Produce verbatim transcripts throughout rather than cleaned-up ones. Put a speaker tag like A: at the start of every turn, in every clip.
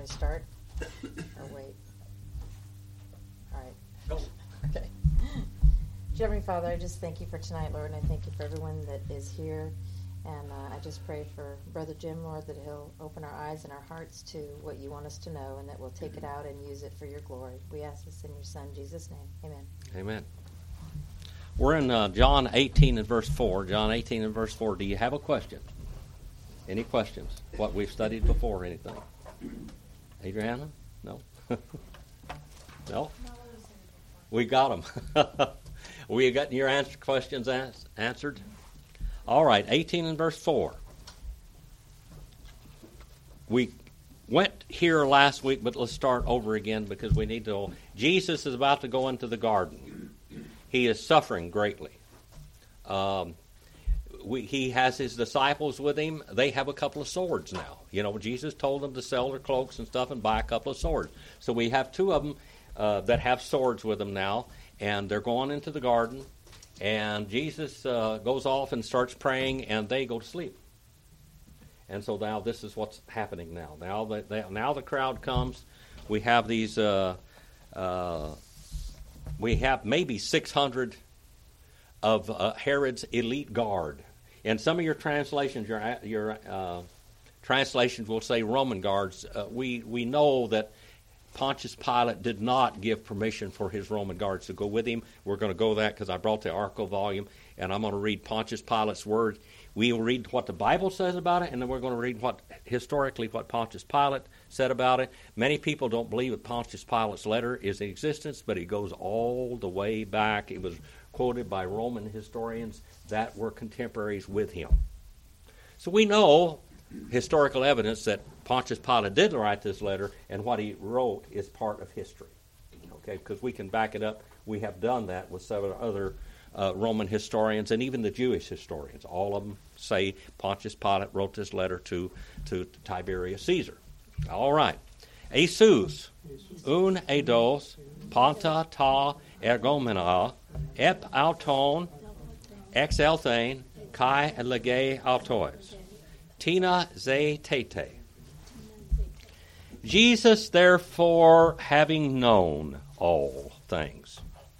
A: we start? Or wait? All right.
B: Go.
A: Okay. Dear Heavenly Father, I just thank you for tonight, Lord, and I thank you for everyone that is here. And uh, I just pray for Brother Jim, Lord, that he'll open our eyes and our hearts to what you want us to know, and that we'll take it out and use it for your glory. We ask this in your Son, Jesus' name. Amen.
B: Amen. We're in uh, John eighteen and verse four. John eighteen and verse four. Do you have a question? Any questions? What we've studied before or anything? Adriana? No? No? We got them. We got your answer, questions ans- answered? All right, eighteen and verse four. We went here last week, but let's start over again because we need to. Jesus is about to go into the garden. He is suffering greatly. Um, we, he has his disciples with him. They have a couple of swords now. You know, Jesus told them to sell their cloaks and stuff and buy a couple of swords. So we have two of them uh, that have swords with them now, and they're going into the garden. And Jesus uh, goes off and starts praying, and they go to sleep. And so now this is what's happening now. Now the, they, now the crowd comes. We have these, uh, uh, we have maybe six hundred of uh, Herod's elite guard. And some of your translations, your your uh, translations will say Roman guards. Uh, we, we know that Pontius Pilate did not give permission for his Roman guards to go with him. We're going to go that because I brought the Arco volume, and I'm going to read Pontius Pilate's words. We will read what the Bible says about it, and then we're going to read what historically what Pontius Pilate said about it. Many people don't believe that Pontius Pilate's letter is in existence, but it goes all the way back. It was quoted by Roman historians that were contemporaries with him. So we know historical evidence that Pontius Pilate did write this letter, and what he wrote is part of history. Okay, because we can back it up. We have done that with several other uh, Roman historians and even the Jewish historians. All of them say Pontius Pilate wrote this letter to, to Tiberius Caesar. All right. Jesus, un eidos, panta ta ergomena, ep auton, ex elthane, kai lege autois. Tina ze tete. Jesus, therefore, having known all things.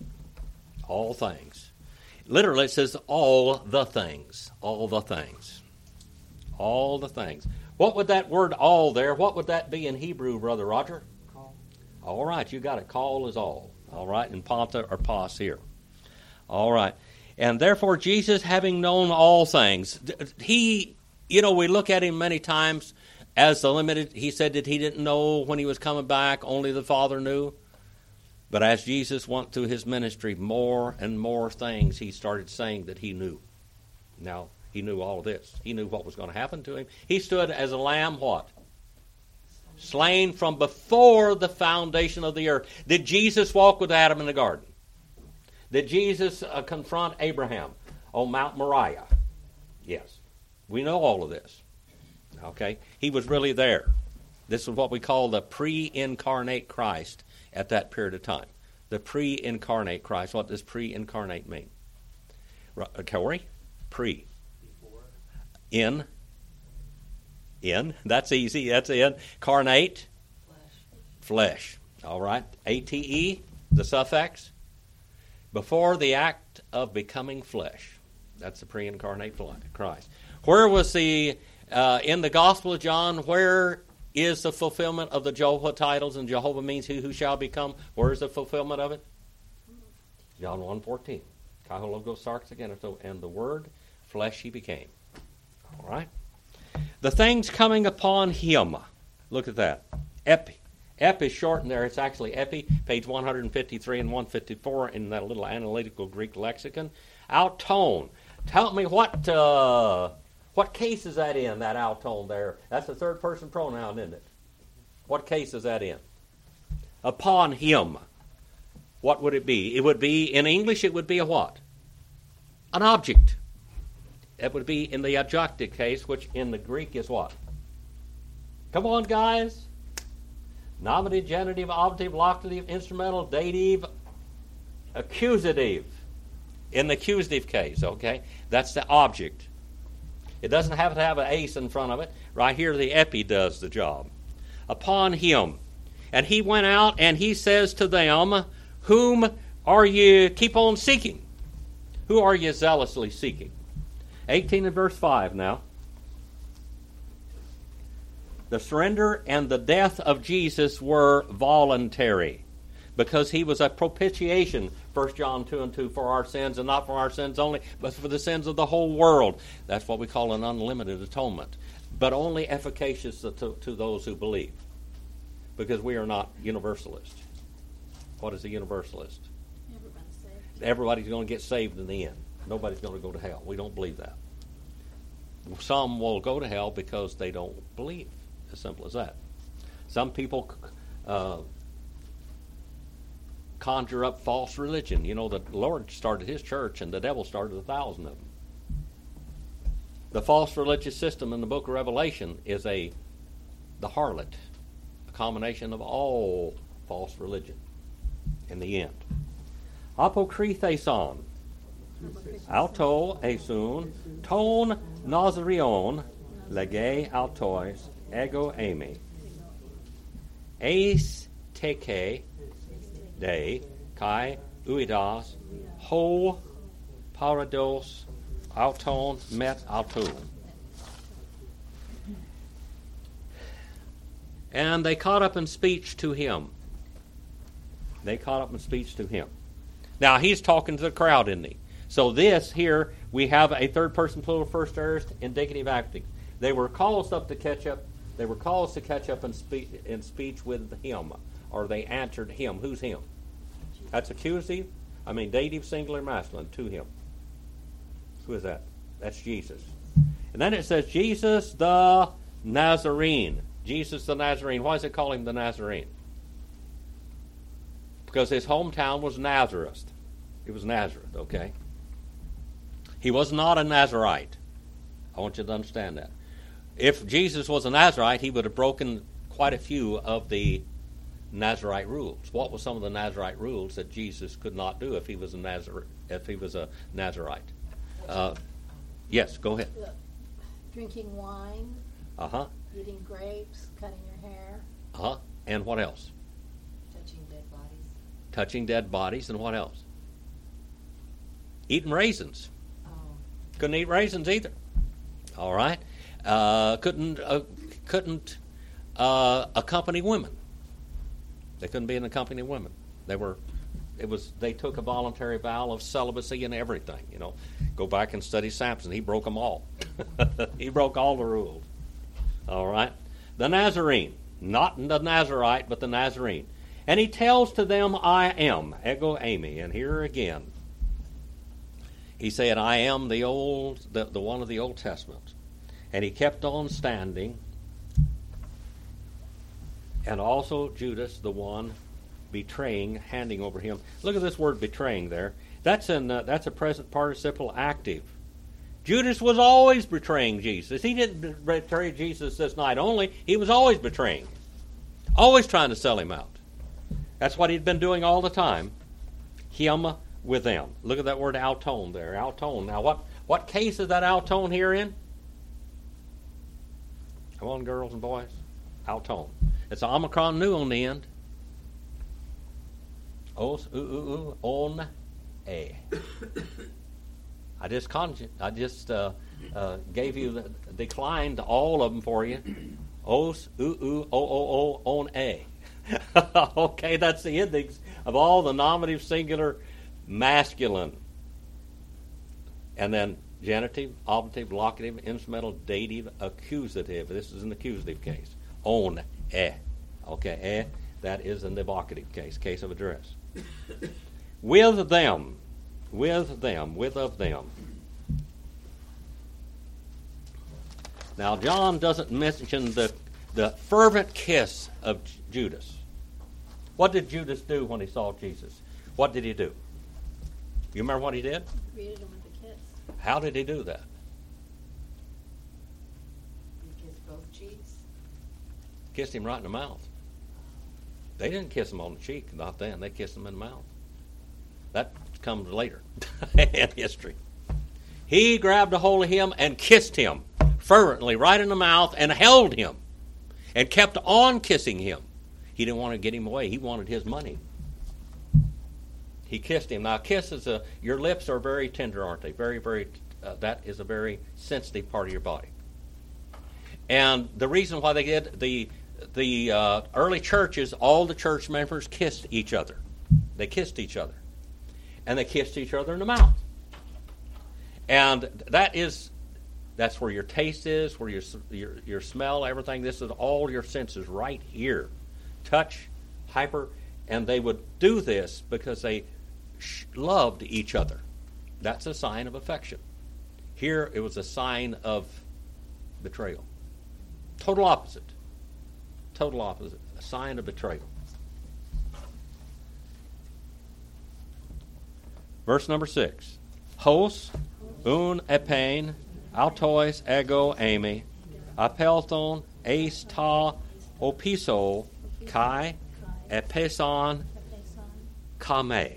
B: All things. Literally, it says all the things. All the things. All the things. What would that word all there, what would that be in Hebrew, Brother Roger?
C: Call.
B: All right, you got it. Call is all. All right, and panta or pas here. All right. And therefore, Jesus, having known all things, he... You know, we look at him many times as the limited. He said that he didn't know when he was coming back, only the Father knew. But as Jesus went through his ministry, more and more things he started saying that he knew. Now, he knew all of this. He knew what was going to happen to him. He stood as a lamb, what? Slain from before the foundation of the earth. Did Jesus walk with Adam in the garden? Did Jesus uh, confront Abraham on Mount Moriah? Yes. We know all of this, okay? He was really there. This is what we call the pre-incarnate Christ at that period of time. The pre-incarnate Christ. What does pre-incarnate mean? Uh, Corey? Pre.
C: Before.
B: In. In. That's easy. That's in. Carnate.
C: Flesh.
B: Flesh. All right. A T E, the suffix. Before the act of becoming flesh. That's the pre-incarnate Christ. Where was the, uh, in the Gospel of John, where is the fulfillment of the Jehovah titles? And Jehovah means he who shall become. Where is the fulfillment of it? John one fourteen. Kai logos sarx again, and the word flesh he became. All right. The things coming upon him. Look at that. Epi. Ep is shortened there. It's actually epi, page one fifty-three and one fifty-four in that little analytical Greek lexicon. Auton. Tell me what uh, what case is that in, that auton there? That's a third person pronoun, isn't it? What case is that in? Upon him. What would it be? It would be, in English, it would be a what? An object. It would be in the adjunctive case, which in the Greek is what? Come on, guys. Nominative, genitive, operative, locative, instrumental, dative, accusative. In the accusative case, okay? That's the object. It doesn't have to have an ace in front of it. Right here, the epi does the job. upon him. And he went out and he says to them, whom are you keep on seeking? Who are you zealously seeking? eighteen and verse five now. The surrender and the death of Jesus were voluntary because he was a propitiation, First John two and two, for our sins, and not for our sins only, but for the sins of the whole world. That's what we call an unlimited atonement, but only efficacious to, to those who believe, because we are not universalists. What is a universalist?
C: Everybody's saved.
B: Everybody's going to get saved in the end. Nobody's going to go to hell. We don't believe that. Some will go to hell because they don't believe. As simple as that. Some people uh, conjure up false religion. You know, the Lord started his church and the devil started a thousand of them. The false religious system in the book of Revelation is a the harlot, a combination of all false religion in the end. Apokritheson, auto esun, ton nazarion, lege autois, ego eimi, eis teke de kai uidas, ho parados, auton met autun. And they caught up in speech to him. They caught up in speech to him. Now, he's talking to the crowd, isn't he? So this here, we have a third-person plural first aorist indicative acting. They were caused up to catch up. They were caused to catch up in, spe- in speech with him, or they answered him. Who's him? That's accusative. I mean, dative, singular, masculine, to him. Who is that? That's Jesus. And then it says, Jesus the Nazarene. Jesus the Nazarene. Why does it call him the Nazarene? Because his hometown was Nazareth. It was Nazareth, okay? He was not a Nazarite. I want you to understand that. If Jesus was a Nazarite, he would have broken quite a few of the Nazarite rules. What were some of the Nazarite rules that Jesus could not do if he was a Nazar- if he was a Nazarite? Uh, yes, go ahead.
C: Drinking wine.
B: Uh-huh.
C: Eating grapes. Cutting your hair.
B: Uh-huh. And what else?
C: Touching dead bodies.
B: Touching dead bodies, and what else? Eating raisins.
C: Oh.
B: Couldn't eat raisins either. All right. Uh, couldn't uh, couldn't uh, accompany women. They couldn't be an accompanying women. They were. It was. They took a voluntary vow of celibacy and everything. You know, go back and study Samson. He broke them all. He broke all the rules. All right. The Nazarene, not the Nazarite, but the Nazarene, and he tells to them, "I am ego eimi." And here again, he said, "I am the old, the, the one of the Old Testament." And he kept on standing. And also Judas, the one betraying, handing over him. Look at this word betraying there. That's in uh, that's a present participle active. Judas was always betraying Jesus. He didn't betray Jesus this night only. He was always betraying. Always trying to sell him out. That's what he'd been doing all the time. Him with them. Look at that word auton there. Auton. Now what, what case is that auton here in? Come on, girls and boys. Auton. It's an omicron nu on the end. Os, u, u, u, on, a. I just con- I just uh, uh, gave you the declined all of them for you. Os, u, u, o, o, o, on, a. Okay, that's the index of all the nominative, singular, masculine. And then genitive, oblative, locative, instrumental, dative, accusative. This is an accusative case. On, eh. Okay, eh. That is an evocative case, case of address. With them. With them. With of them. Now, John doesn't mention the, the fervent kiss of Judas. What did Judas do when he saw Jesus? What did he do? You remember what he did?
C: Greeted him with a kiss.
B: How did he do that?
C: He kissed both cheeks.
B: Kissed him right in the mouth. They didn't kiss him on the cheek, not then. They kissed him in the mouth. That comes later in history. He grabbed a hold of him and kissed him fervently right in the mouth and held him. and kept on kissing him. He didn't want to get him away. He wanted his money. He kissed him. Now, kiss is a, your lips are very tender, aren't they? Very, very, uh, that is a very sensitive part of your body. And the reason why they did, the, the uh, early churches, all the church members kissed each other. They kissed each other. And they kissed each other in the mouth. And that is, that's where your taste is, where your, your, your smell, everything. This is all your senses right here. Touch, hyper, and they would do this because they sh- loved each other. That's a sign of affection. Here it was a sign of betrayal. Total opposite. Total opposite. A sign of betrayal. Verse number six. Hos, un epain, autois ego ami, apelthon, eis ta opiso, kai, epeson, kame.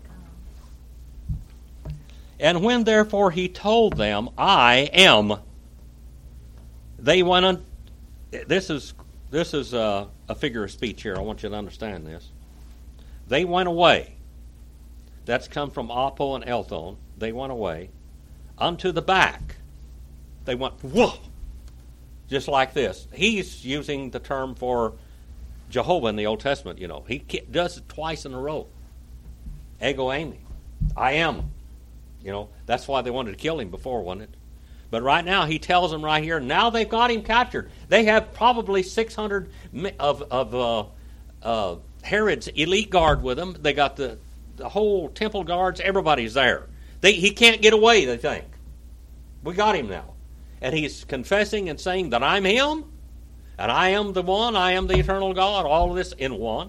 B: And when therefore he told them, I am, they went on. This is this is a, a figure of speech here. I want you to understand this. They went away. That's come from apo and elthon. They went away unto the back. They went whoa, just like this. He's using the term for Jehovah in the Old Testament. You know, he does it twice in a row. Ego eimi, I am. You know, that's why they wanted to kill him before, wasn't it? But right now, he tells them right here, now they've got him captured. They have probably six hundred of, of uh, uh, Herod's elite guard with them. They got the, the whole temple guards. Everybody's there. They, he can't get away, they think. We got him now. And he's confessing and saying that I'm him, and I am the one, I am the eternal God, all of this in one.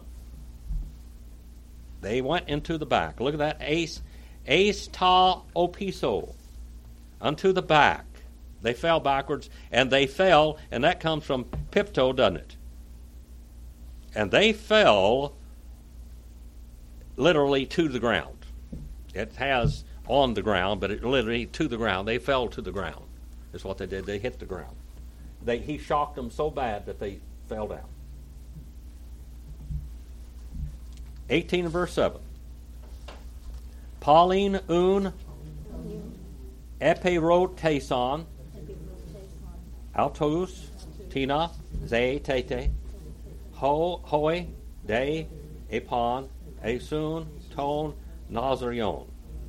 B: They went into the back. Look at that, ace. Eis ta opiso, unto the back. They fell backwards, and they fell, and that comes from pipto, doesn't it? And they fell literally to the ground. It has on the ground, but it literally to the ground. They fell to the ground. That's what they did. They hit the ground. They, he shocked them so bad that they fell down. eighteen and verse seven. Pauline un epiroteson autos tina ze tete ho hoi de epon esun ton nazarion.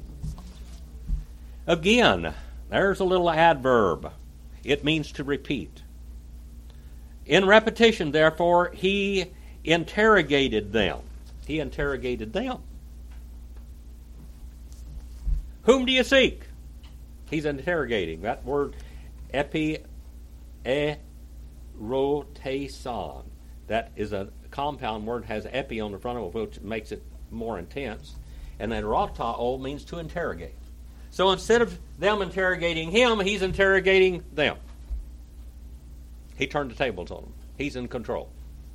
B: Again, there's a little adverb. It means to repeat. In repetition, therefore, he interrogated them. He interrogated them. Whom do you seek? He's interrogating. That word, epi, eroteson, that is a compound word, has epi on the front of it, which makes it more intense. And then rotao means to interrogate. So instead of them interrogating him, he's interrogating them. He turned the tables on them. He's in control.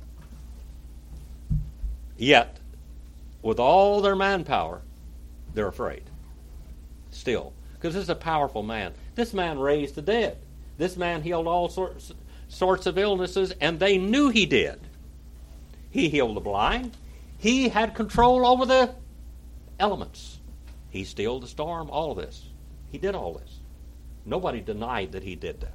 B: Yet, with all their manpower, they're afraid. Still, because this is a powerful man. This man raised the dead. This man healed all sorts sorts of illnesses, and they knew he did. He healed the blind. He had control over the elements. He stilled the storm, all of this. He did all this. Nobody denied that he did that.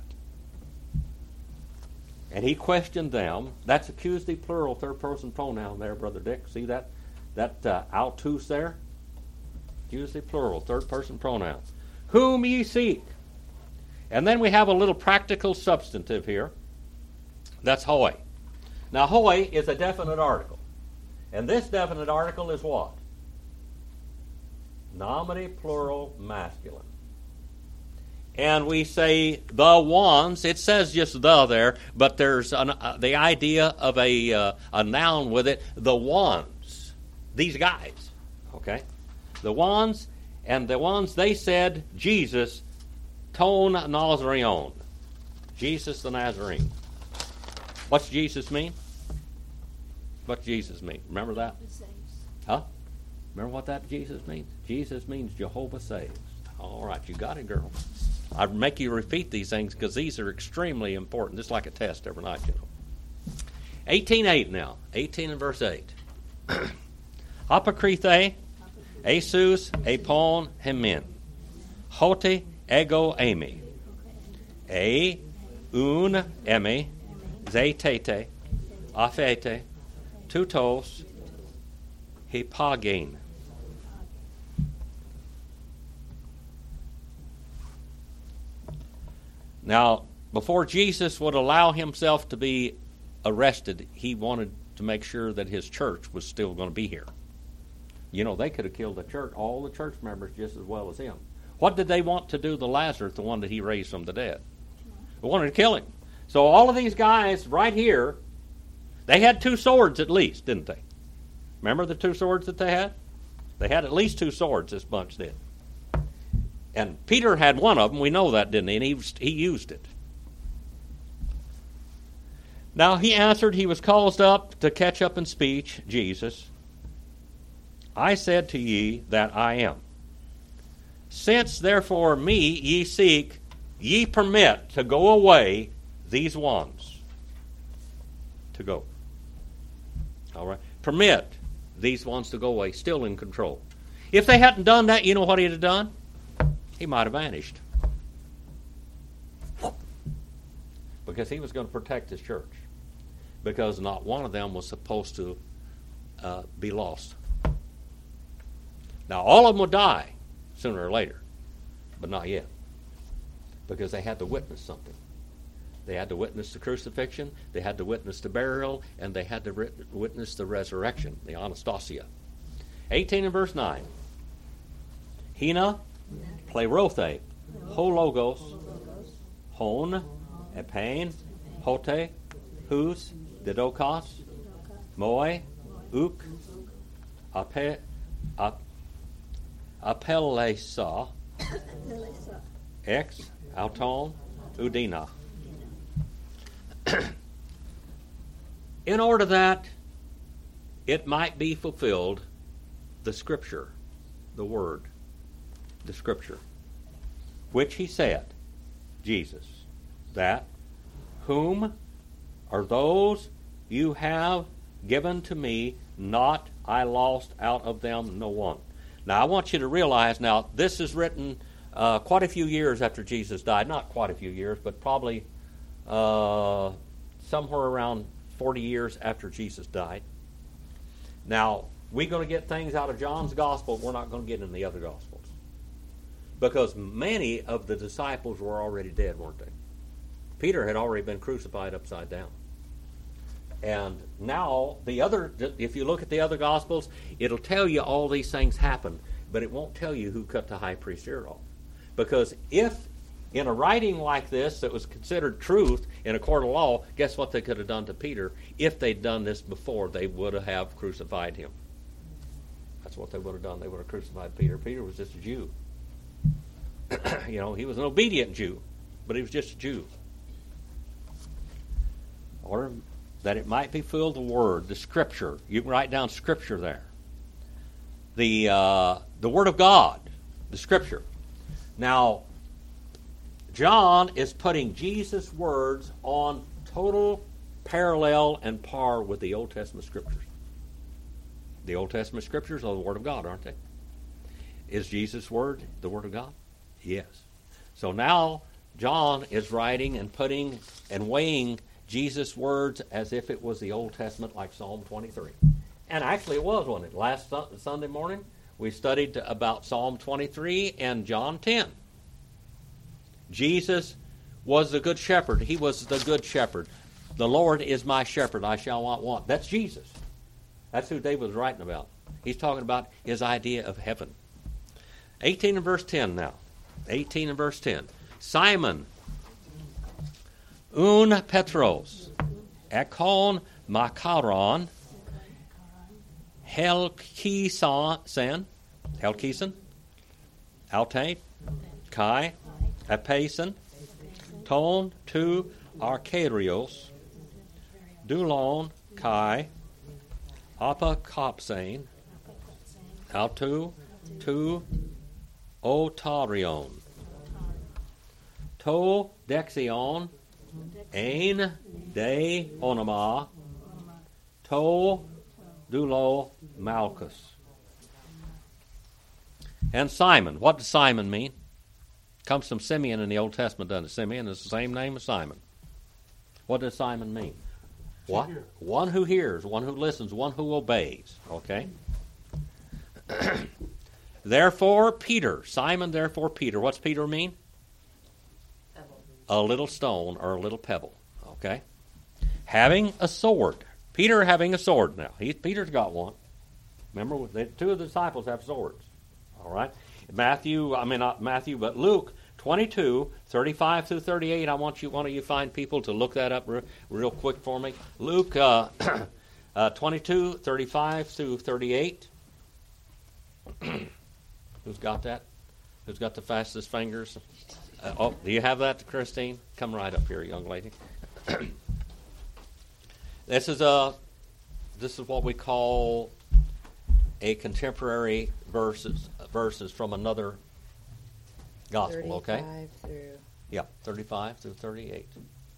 B: And he questioned them. That's accusative plural, third person pronoun there, Brother Dick. See that? That uh, autus there? Accusative plural, third person pronoun. Whom ye seek. And then we have a little practical substantive here. That's hoi. Now hoi is a definite article. And this definite article is what? Nominative plural masculine. And we say the ones. It says just the there, but there's an, uh, the idea of a, uh, a noun with it. The ones. These guys. Okay? The ones, and the ones they said, Jesus, ton Nazarion. Jesus the Nazarene. What's Jesus mean? What's Jesus mean? Remember that? Huh? Remember what that Jesus means? Jesus means Jehovah saves. All right, you got it, girl. I make you repeat these things because these are extremely important. Just like a test every night, you know. eighteen eight now. eighteen and verse eight. Apokrithe, Asus, Apon, Hemin. Hote, Ego, Amy. A, Un, Emi. Zetete, Afete, Tutos, Hippagain. Now, before Jesus would allow himself to be arrested, he wanted to make sure that his church was still going to be here. You know, they could have killed the church, all the church members just as well as him. What did they want to do to Lazarus, the one that he raised from the dead? They wanted to kill him. So all of these guys right here, they had two swords at least, didn't they? Remember the two swords that they had? They had at least two swords, this bunch did. And Peter had one of them, we know that, didn't he? And he, he used it. Now he answered, he was caused up to catch up in speech, Jesus. I said to ye that I am. Since therefore me ye seek, ye permit to go away these ones. To go. All right. Permit these ones to go away, still in control. If they hadn't done that, you know what he'd have done? He might have vanished. Because he was going to protect his church. Because not one of them was supposed to uh, be lost. Now, all of them would die sooner or later, but not yet. Because they had to witness something. They had to witness the crucifixion, they had to witness the burial, and they had to witness the resurrection, the Anastasia. eighteen and verse nine. Hina, plerothe, hologos, hon, epain, hote, hus, didokos, moi, uk, ape, ap, apelesa, ex, auton, udina. In order that it might be fulfilled, the Scripture, the Word, the Scripture, which he said, Jesus, that whom are those you have given to me, not I lost out of them no one. Now I want you to realize now, this is written uh, quite a few years after Jesus died. Not quite a few years, but probably uh, somewhere around forty years after Jesus died. Now, we're going to get things out of John's Gospel we're not going to get in the other Gospels. Because many of the disciples were already dead, weren't they? Peter had already been crucified upside down. And now, the other, if you look at the other Gospels, it'll tell you all these things happened, but it won't tell you who cut the high priest's ear off. Because if, in a writing like this that was considered truth in a court of law, guess what they could have done to Peter? If they'd done this before, they would have crucified him. That's what they would have done. They would have crucified Peter. Peter was just a Jew. You know, he was an obedient Jew, but he was just a Jew. Or that it might be filled the Word, the Scripture. You can write down Scripture there. The uh, the Word of God, the Scripture. Now, John is putting Jesus' words on total parallel and par with the Old Testament Scriptures. The Old Testament Scriptures are the Word of God, aren't they? Is Jesus' Word the Word of God? Yes. So now John is writing and putting and weighing Jesus' words as if it was the Old Testament, like Psalm twenty-three. And actually it was, wasn't it? Last Sunday morning we studied about Psalm twenty-three and John ten. Jesus was the good shepherd. He was the good shepherd. The Lord is my shepherd, I shall not want. That's Jesus. That's who David was writing about. He's talking about his idea of heaven. eighteen and verse ten now. eighteen and verse ten. Simon, un Petros, ekon makaron, helkison, helkison, altate, kai, apason, ton tu archarios, dulon kai, apokopsane, autu tu otarion, to dexion, ein de onoma, To, Dulo, Malchus. And Simon. What does Simon mean? Comes from Simeon in the Old Testament, doesn't it? Simeon is the same name as Simon. What does Simon mean? What? One who hears, one who listens, one who obeys. Okay? Therefore, Peter. Simon, therefore, Peter. What's Peter mean?
C: Pebble.
B: A little stone or a little pebble. Okay? Having a sword. Peter having a sword now. He, Peter's got one. Remember, the two of the disciples have swords. All right? Matthew, I mean, not Matthew, but Luke twenty-two, thirty-five through thirty-eight. I want you, one of you fine people, to look that up re- real quick for me. Luke uh, uh, twenty-two, thirty-five through thirty-eight. Who's got that? Who's got the fastest fingers? Uh, oh, do you have that, Christine? Come right up here, young lady. This is a, this is what we call a contemporary verses verses from another gospel. Okay.
A: thirty-five through.
B: Yeah, thirty-five through thirty-eight.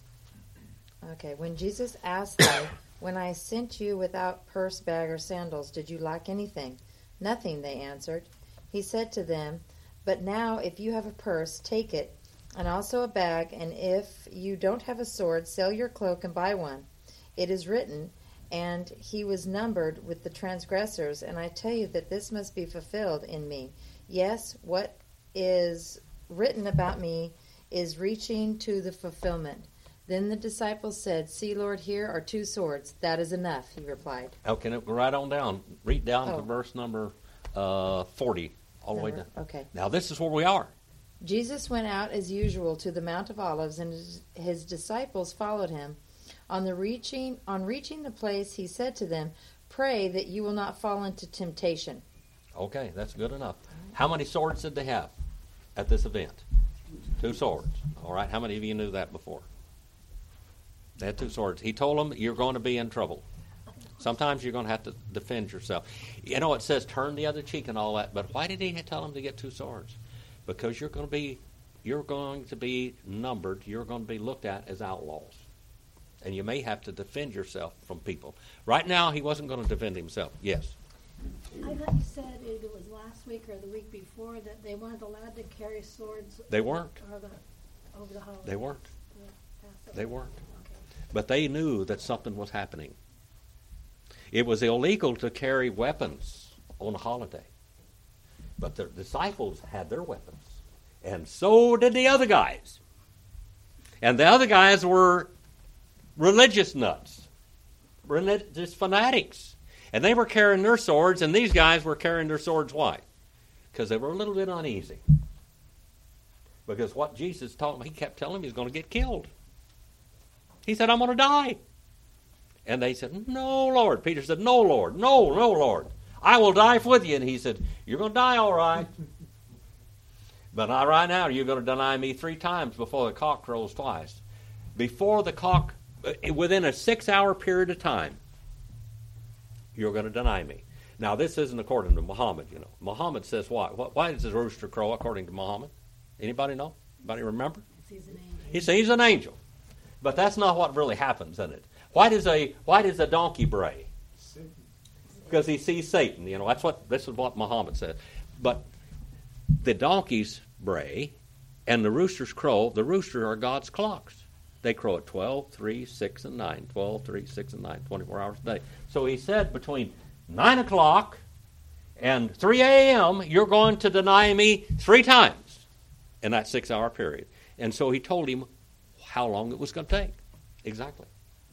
A: Okay. When Jesus asked them, "When I sent you without purse, bag, or sandals, did you lack anything?" "Nothing," they answered. He said to them, "But now, if you have a purse, take it, and also a bag, and if you don't have a sword, sell your cloak and buy one. It is written, and he was numbered with the transgressors, and I tell you that this must be fulfilled in me. Yes, what is written about me is reaching to the fulfillment." Then the disciples said, "See, Lord, here are two swords. That is enough," he replied.
B: Okay, now go right on down. Read down
A: Oh.
B: to verse number uh, forty, all the way down.
A: Number- Okay.
B: Now this is where we are.
A: Jesus went out as usual to the Mount of Olives, and his, his disciples followed him. On the reaching on reaching the place, he said to them, "Pray that you will not fall into temptation."
B: Okay, that's good enough. How many swords did they have at this event? Two swords. All right, how many of you knew that before? They had two swords. He told them, you're going to be in trouble. Sometimes you're going to have to defend yourself. You know, it says turn the other cheek and all that, but why did he tell them to get two swords? Because you're going to be, you're going to be numbered. You're going to be looked at as outlaws, and you may have to defend yourself from people. Right now, he wasn't going to defend himself. Yes.
D: I thought you said it was last week or the week before that they weren't allowed to carry swords.
B: They weren't.
D: Over the, over the holidays.
B: They weren't.
D: Yeah, Passover.
B: They weren't.
D: Okay.
B: But they knew that something was happening. It was illegal to carry weapons on a holiday. But the disciples had their weapons. And so did the other guys. And the other guys were religious nuts, religious fanatics. And they were carrying their swords, and these guys were carrying their swords. Why? Because they were a little bit uneasy. Because what Jesus taught them, he kept telling them he was going to get killed. He said, I'm going to die. And they said, no, Lord. Peter said, no, Lord. No, no, Lord. I will die with you. And he said, you're going to die all right. But not right now. You're going to deny me three times before the cock crows twice. Before the cock, within a six-hour period of time, you're going to deny me. Now, this isn't according to Muhammad, you know. Muhammad says why? Why does the rooster crow according to Muhammad? Anybody know? Anybody remember?
D: He's an angel.
B: He says he's an angel. But that's not what really happens in it. Why does a why does a donkey bray? Because he sees Satan. You know, that's what this is what Muhammad says. But the donkeys bray and the roosters crow. The roosters are God's clocks. They crow at twelve, three, six, and nine. twelve, three, six, and nine, twenty-four hours a day. So he said between nine o'clock and three a.m., you're going to deny me three times in that six-hour period. And so he told him how long it was going to take. Exactly.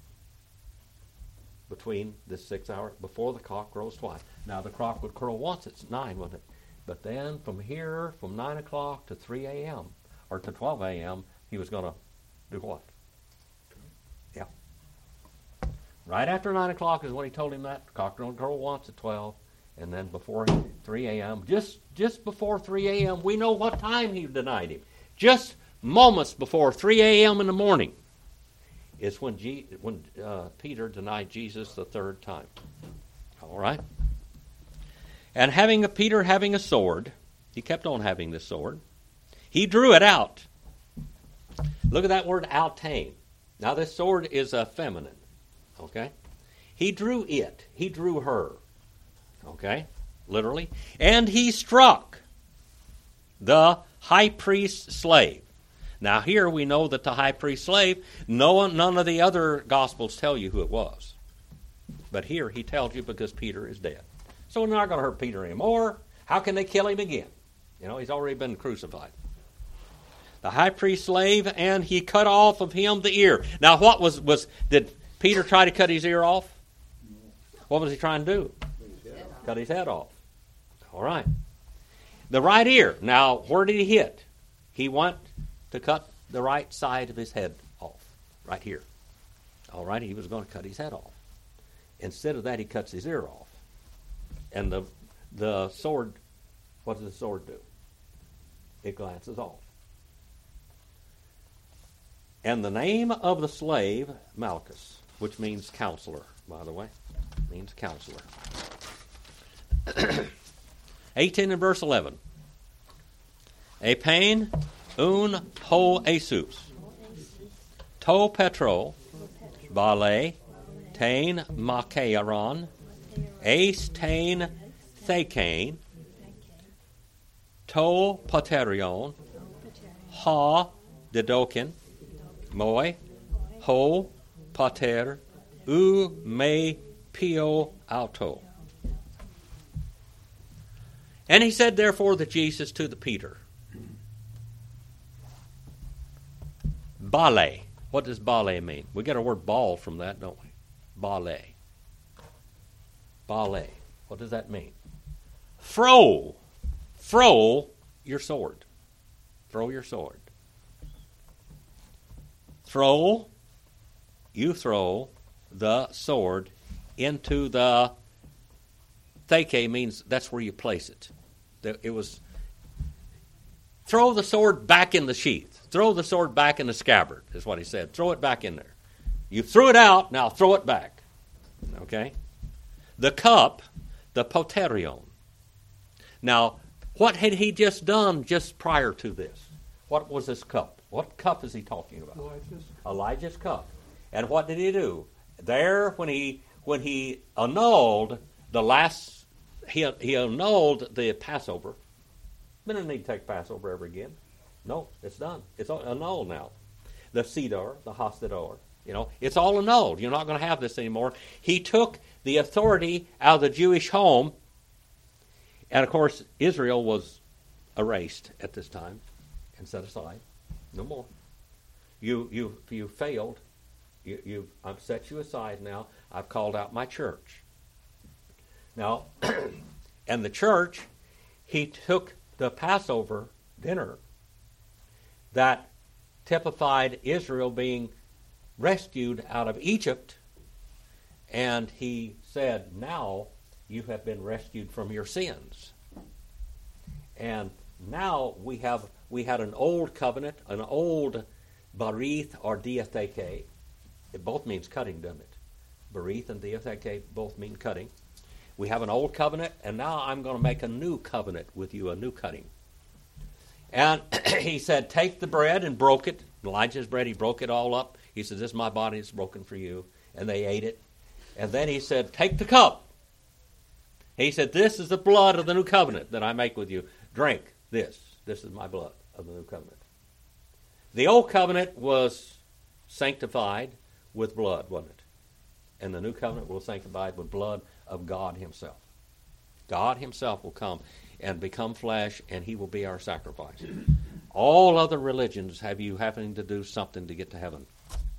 B: Between this six hours, before the cock crows twice. Now, the cock would crow once, it's nine, wouldn't it? But then from here, from nine o'clock to three a.m., or to twelve a.m., he was going to do what? Yeah. Right after nine o'clock is when he told him that. The cock don't crow once at twelve. And then before three a.m., just, just before three a.m., we know what time he denied him. Just moments before three a.m. in the morning is when G, when uh, Peter denied Jesus the third time. All right? And having a, Peter having a sword, he kept on having this sword. He drew it out. Look at that word altain. Now this sword is uh, feminine. Okay? He drew it. He drew her. Okay? Literally. And he struck the high priest's slave. Now here we know that the high priest's slave, no one, none of the other Gospels tell you who it was. But here he tells you because Peter is dead. So they're not going to hurt Peter anymore. How can they kill him again? You know, he's already been crucified. The high priest's slave, and he cut off of him the ear. Now what was, was did Peter try to cut his ear off? What was he trying to do? Cut his head off. All right. The right ear. Now, where did he hit? He went to cut the right side of his head off. Right here. All right, he was going to cut his head off. Instead of that, he cuts his ear off. And the the sword, what does the sword do? It glances off. And the name of the slave, Malchus, which means counselor, by the way, means counselor. eighteen and verse eleven. Epain un ho Jesus. To Petro, Bale, Tain Machaeron, Ace Tain Thekain, To Paterion, Ha Dedokin, Moi, Ho Pater, U Me Pio Auto. And he said, therefore, that Jesus to the Peter, Bale. What does bale mean? We get our word ball from that, don't we? Bale. Bale. What does that mean? Throw. Throw your sword. Throw your sword. Throw. You throw the sword into the... Theke means that's where you place it. It was... Throw the sword back in the sheath. Throw the sword back in the scabbard, is what he said. Throw it back in there. You threw it out, now throw it back. Okay? The cup, the poterion. Now, what had he just done just prior to this? What was this cup? What cup is he talking about?
E: Elijah's.
B: Elijah's cup. And what did he do? There, when he when he annulled the last, he, he annulled the Passover. We don't need to take Passover ever again. No, it's done. It's annulled now. The Siddur, the Hastador, you know, it's all annulled. You're not going to have this anymore. He took the authority out of the Jewish home, and of course, Israel was erased at this time and set aside. No more. You you you failed. You you I've set you aside now. I've called out my church. Now, and the church, he took the Passover dinner that typified Israel being rescued out of Egypt, and he said, now you have been rescued from your sins. And now we have we had an old covenant, an old barith or diatheke. It both means cutting, doesn't it? Barith and diatheke both mean cutting. We have an old covenant, and now I'm going to make a new covenant with you, a new cutting. And he said, take the bread, and broke it. Elijah's bread, he broke it all up. He said, this is my body, it's broken for you. And they ate it. And then he said, take the cup. He said, this is the blood of the new covenant that I make with you. Drink this. This is my blood of the new covenant. The old covenant was sanctified with blood, wasn't it? And the new covenant was sanctified with blood of God himself. God himself will come and become flesh, and he will be our sacrifice. All other religions have you having to do something to get to heaven.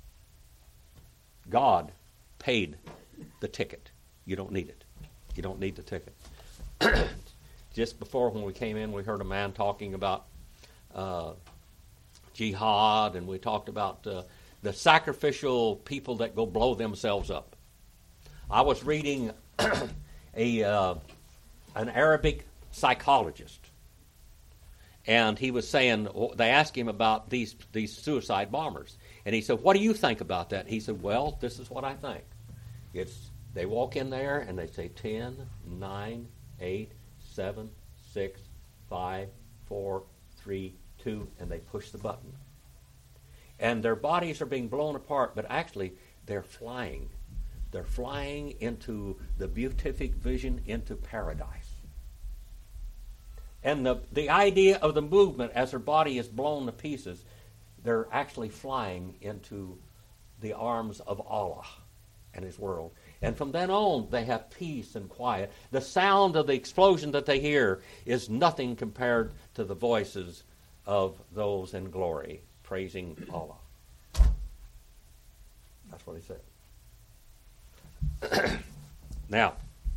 B: God paid the ticket. You don't need it. You don't need the ticket. Just before, when we came in, we heard a man talking about uh, jihad, and we talked about uh, the sacrificial people that go blow themselves up. I was reading a uh, an Arabic psychologist, and he was saying, they asked him about these these suicide bombers, and he said, what do you think about that? He said, well, this is what I think. It's they walk in there and they say ten, nine, eight, seven, six, five, four, three, two, and they push the button. And their bodies are being blown apart, but actually they're flying. They're flying into the beatific vision, into paradise. And the, the idea of the movement as her body is blown to pieces, they're actually flying into the arms of Allah and His world. And from then on, they have peace and quiet. The sound of the explosion that they hear is nothing compared to the voices of those in glory praising Allah. That's what he said. Now,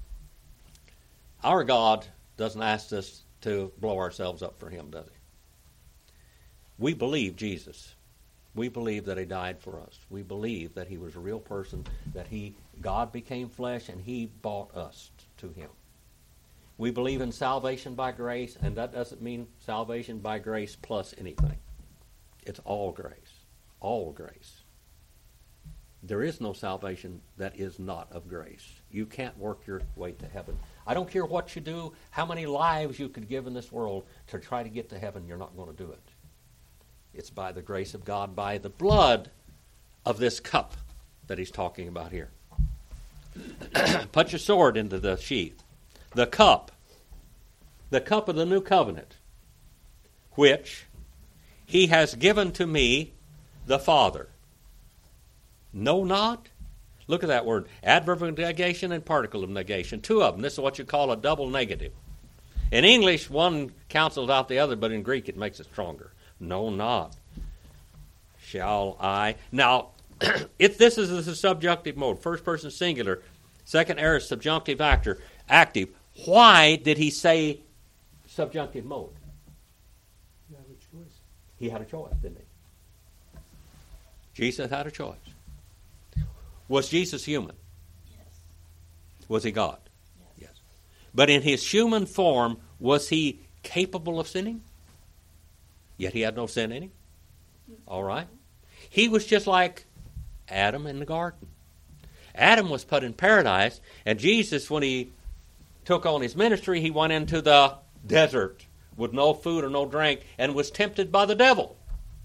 B: our God doesn't ask us to blow ourselves up for Him, does He? We believe Jesus. We believe that He died for us. We believe that He was a real person, that He, God became flesh, and He bought us to Him. We believe in salvation by grace, and that doesn't mean salvation by grace plus anything. It's all grace. All grace. There is no salvation that is not of grace. You can't work your way to heaven. I don't care what you do, how many lives you could give in this world to try to get to heaven, you're not going to do it. It's by the grace of God, by the blood of this cup that he's talking about here. Put your sword into the sheath. The cup, the cup of the new covenant, which he has given to me, the Father. Know not? Look at that word. Adverb of negation and particle of negation. Two of them. This is what you call a double negative. In English, one cancels out the other, but in Greek it makes it stronger. Know not. Shall I? Now, if this is the subjunctive mode, first person singular, second aorist subjunctive actor, active, why did he say subjunctive mode?
E: You have a choice.
B: He had a choice, didn't he? Jesus had a choice. Was Jesus human?
D: Yes.
B: Was he God?
D: Yes.
B: Yes. But in his human form, was he capable of sinning? Yet he had no sin in him. All right. He was just like Adam in the garden. Adam was put in paradise, and Jesus, when he took on his ministry, he went into the desert with no food or no drink and was tempted by the devil.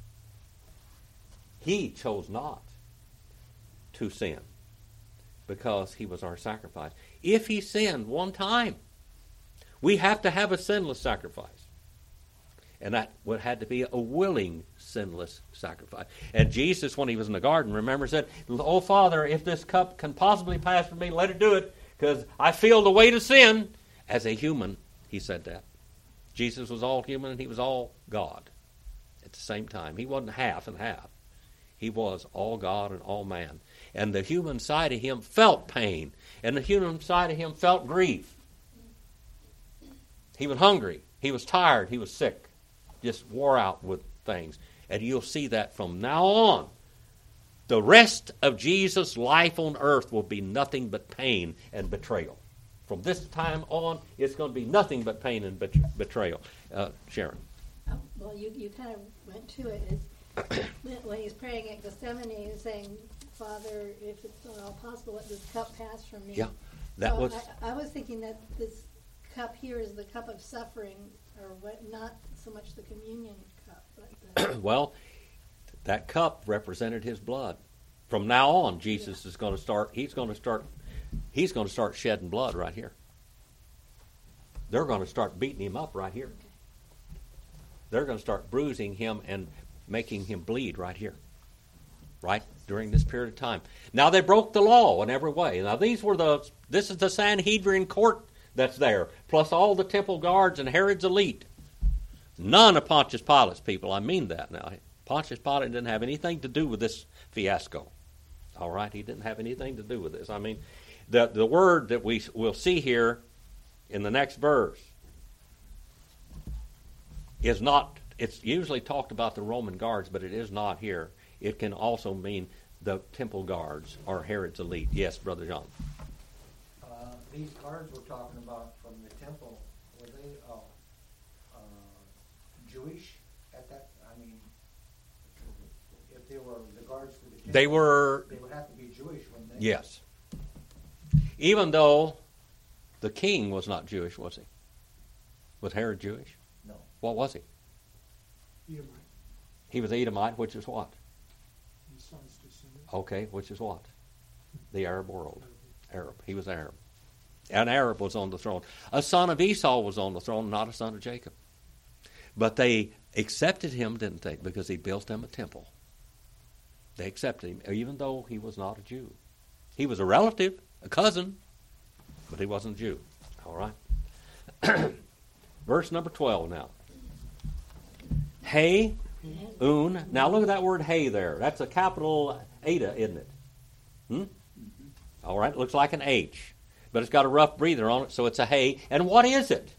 B: He chose not to sin because he was our sacrifice. If he sinned one time, we have to have a sinless sacrifice. And that would had to be a willing, sinless sacrifice. And Jesus, when he was in the garden, remember, said, "Oh, Father, if this cup can possibly pass from me, let it do it, because I feel the weight of sin." As a human, he said that. Jesus was all human and he was all God at the same time. He wasn't half and half. He was all God and all man. And the human side of him felt pain. And the human side of him felt grief. He was hungry. He was tired. He was sick. Just wore out with things. And you'll see that from now on. The rest of Jesus' life on earth will be nothing but pain and betrayal. From this time on, it's going to be nothing but pain and bet- betrayal. Uh, Sharon.
D: Oh, well, you, you kind of went to it. It's when he's praying at Gethsemane, he's saying, "Father, if it's at all possible, let this cup pass from me."
B: Yeah, that
D: so
B: was.
D: I, I was thinking that this cup here is the cup of suffering, or what? Not so much the communion cup, but the
B: Well, that cup represented his blood. From now on, Jesus
D: Yeah.
B: is going to start. He's going to start. He's going to start shedding blood right here. They're going to start beating him up right here.
D: Okay.
B: They're going to start bruising him and making him bleed right here. Right during this period of time. Now they broke the law in every way. Now these were the. This is the Sanhedrin court that's there, plus all the temple guards and Herod's elite. None of Pontius Pilate's people. I mean that now. Pontius Pilate didn't have anything to do with this fiasco. All right, he didn't have anything to do with this. I mean, the the word that we will see here in the next verse is not. It's usually talked about the Roman guards, but it is not here. It can also mean the temple guards or Herod's elite. Yes, Brother John.
E: Uh, these guards we're talking about from the temple, were they uh, uh, Jewish at that? I mean, if they were the guards for the temple,
B: They were.
E: they would have to be Jewish, wouldn't they?
B: Yes. Even though the king was not Jewish, was he? Was Herod Jewish?
E: No.
B: What was he?
F: Edomite,
B: He was Edomite, which is what?
F: Esau's descendant.
B: Okay, which is what? the Arab world. Arab. He was Arab. An Arab was on the throne. A son of Esau was on the throne, not a son of Jacob. But they accepted him, didn't they? Because he built them a temple. They accepted him, even though he was not a Jew. He was a relative, a cousin, but he wasn't a Jew. All right. Verse number twelve now. Hey, un. Now look at that word hey there. That's a capital Eta, isn't it? Hmm? All right. It looks like an H. But it's got a rough breather on it, so it's a hey. And what is it?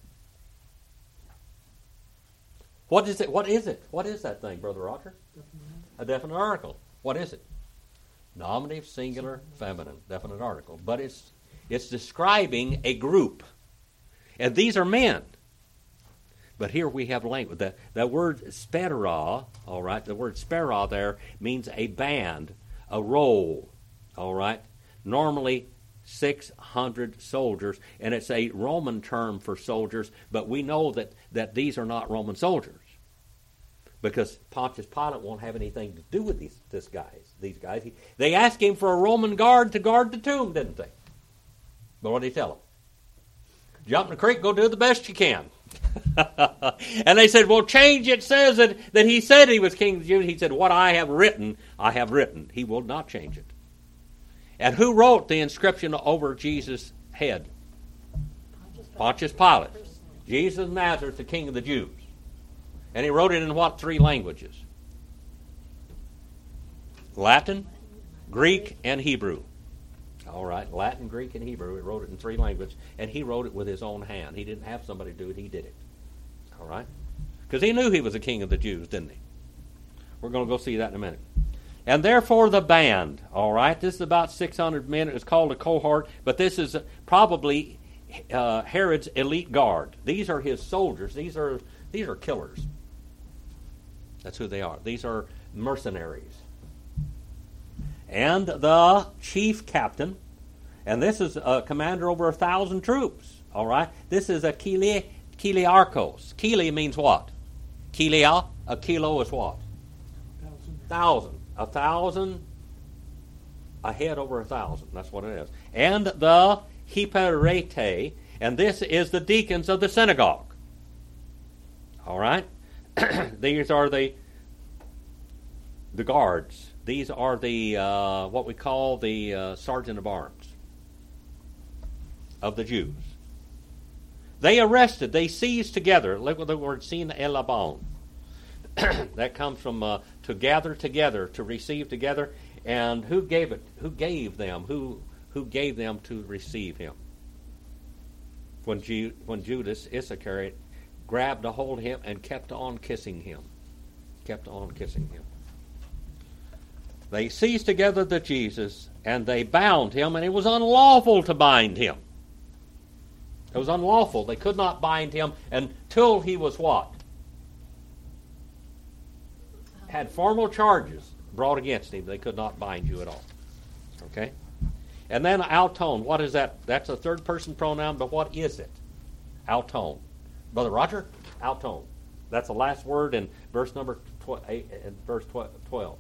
B: What is it? What is it? What is that thing, Brother Roger? A definite article. What is it? Nominative, singular, feminine. Definite article. But it's it's describing a group. And these are men. But here we have language. The, the word spera, all right, the word spera there means a band, a roll, all right? Normally six hundred soldiers, and it's a Roman term for soldiers, but we know that, that these are not Roman soldiers because Pontius Pilate won't have anything to do with these this guys. These guys, he, they asked him for a Roman guard to guard the tomb, didn't they? But what did he tell them? Jump in the creek, go do the best you can. And they said, well, change it says that, that he said he was king of the Jews. He said, what I have written, I have written. He will not change it. And who wrote the inscription over Jesus' head? Pontius Pilate. Jesus of Nazareth, the king of the Jews. And he wrote it in what three languages? Latin, Greek, and Hebrew. All right, Latin, Greek, and Hebrew. He wrote it in three languages, and he wrote it with his own hand. He didn't have somebody do it. He did it. All right? Because he knew he was the king of the Jews, didn't he? We're going to go see that in a minute. And therefore the band, all right? This is about six hundred men. It was called a cohort, but this is probably uh, Herod's elite guard. These are his soldiers. These are these are killers. That's who they are. These are mercenaries. And the chief captain, and this is a commander over a thousand troops, all right? This is a kili, kiliarchos. Kili means what? Kilia, a kilo is what? Thousand. Thousand. A thousand, a head over a thousand. That's what it is. And the hyperete, and this is the deacons of the synagogue. All right? These are the the guards. These are the, uh, what we call the uh, sergeant of arms of the Jews. They arrested, they seized together. Look at the word sin elabon. That comes from uh, to gather together, to receive together. And who gave it? Who gave them? Who who gave them to receive him? When, Ju- when Judas Iscariot grabbed a hold of him and kept on kissing him. Kept on kissing him. They seized together the Jesus, and they bound him, and it was unlawful to bind him. It was unlawful. They could not bind him until he was what? Had formal charges brought against him. They could not bind you at all. Okay? And then auton. What is that? That's a third-person pronoun, but what is it? Auton. Brother Roger? Auton. That's the last word in verse number tw- eight, in verse twelve.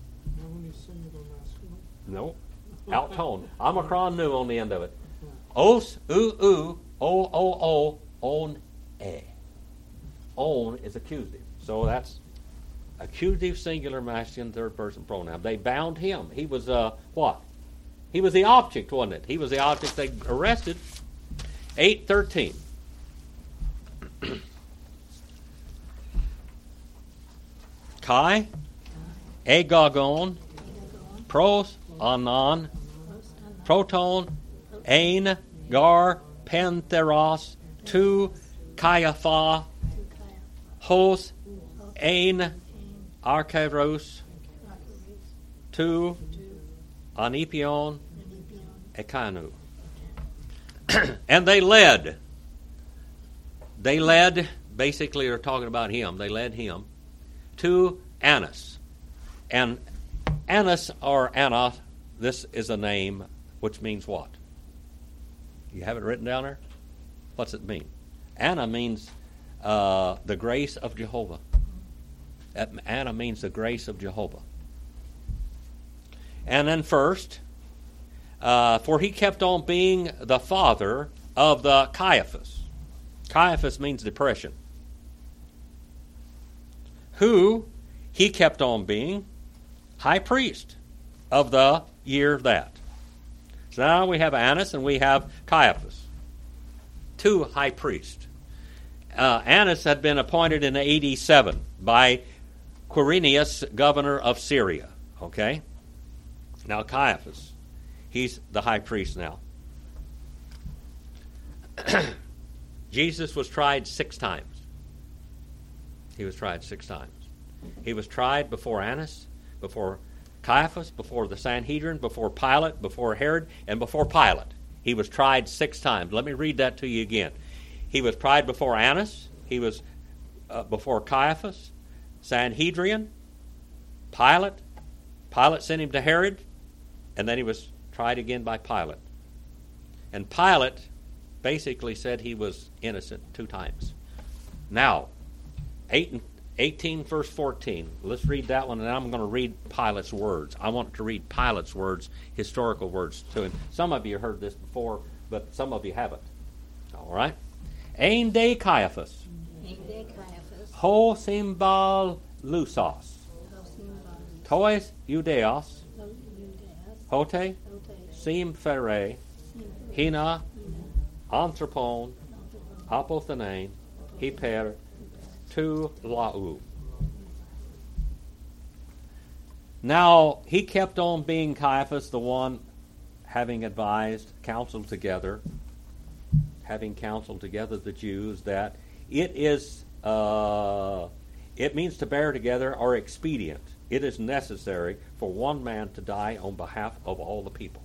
B: No. Auton. Omicron nu on the end of it. Os, u, u, o, o, o, on, e. On is accusative. So that's accusative, singular, masculine, third-person pronoun. They bound him. He was, uh, what? He was the object, wasn't it? He was the object they arrested. eight thirteen. Kai, agogon, pros, anon, proton, ein, gar, pentheros, tu, kaiapha, hos, ein, archeros, tu, anipion, ekanu. And they led. They led, basically they're talking about him, they led him to Annas. And Annas or Anna, this is a name which means what? You have it written down there? What's it mean? Anna means uh, the grace of Jehovah. Anna means the grace of Jehovah. And then first, uh, for he kept on being the father of the Caiaphas. Caiaphas means depression. Who he kept on being high priest of the year that. So now we have Annas and we have Caiaphas, two high priests. Uh, Annas had been appointed in A D seven by Quirinius, governor of Syria. Okay? Now Caiaphas, he's the high priest now. Jesus was tried six times. He was tried six times. He was tried before Annas, before Caiaphas, before the Sanhedrin, before Pilate, before Herod, and before Pilate. He was tried six times. Let me read that to you again. He was tried before Annas. He was uh, before Caiaphas, Sanhedrin, Pilate. Pilate sent him to Herod, and then he was tried again by Pilate. And Pilate basically said he was innocent two times. Now, eighteen verse fourteen. Let's read that one, and I'm going to read Pilate's words. I want to read Pilate's words, historical words to him. Some of you heard this before, but some of you haven't. All right? Ein de Caiaphas.
D: Ein de Caiaphas.
B: Ho symbol lusos.
D: Ho symbol.
B: Tois Judeos.
D: Ho Judeas.
B: Hote.
D: Hote.
B: Sim fere. Hina. Anthropon. Apothenain. Hyper. Tu lau. Now, he kept on being Caiaphas, the one having advised, counseled together, having counseled together the Jews that it is, uh, it means to bear together or expedient. It is necessary for one man to die on behalf of all the people.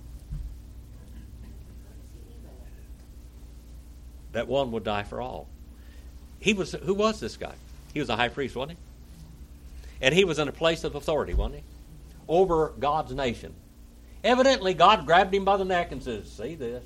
B: That one would die for all. He was, who was this guy? He was a high priest, wasn't he? And he was in a place of authority, wasn't he? Over God's nation. Evidently, God grabbed him by the neck and says, "See this?"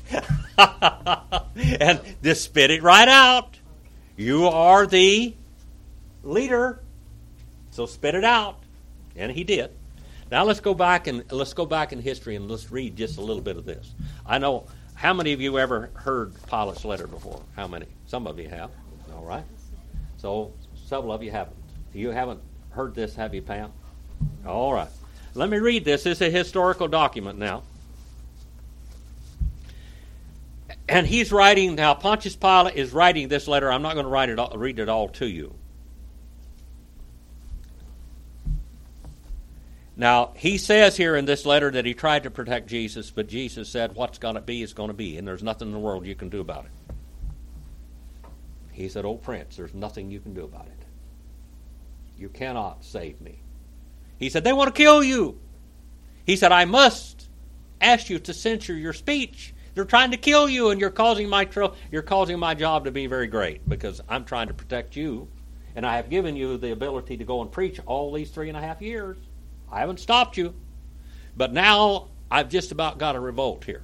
B: And just spit it right out. You are the leader, so spit it out. And he did. Now let's go back and let's go back in history and let's read just a little bit of this. I know, how many of you ever heard Pilate's letter before? How many? Some of you have. All right. So several of you haven't. You haven't heard this, have you, Pam? All right. Let me read this. This is a historical document now. And he's writing, now Pontius Pilate is writing this letter. I'm not going to write it all, read it all to you. Now, he says here in this letter that he tried to protect Jesus, but Jesus said, what's going to be is going to be, and there's nothing in the world you can do about it. He said, "Oh, Prince, there's nothing you can do about it. You cannot save me." He said, "They want to kill you." He said, "I must ask you to censure your speech. They're trying to kill you, and you're causing my tr- you're causing my job to be very great because I'm trying to protect you, and I have given you the ability to go and preach all these three and a half years. I haven't stopped you, but now I've just about got a revolt here."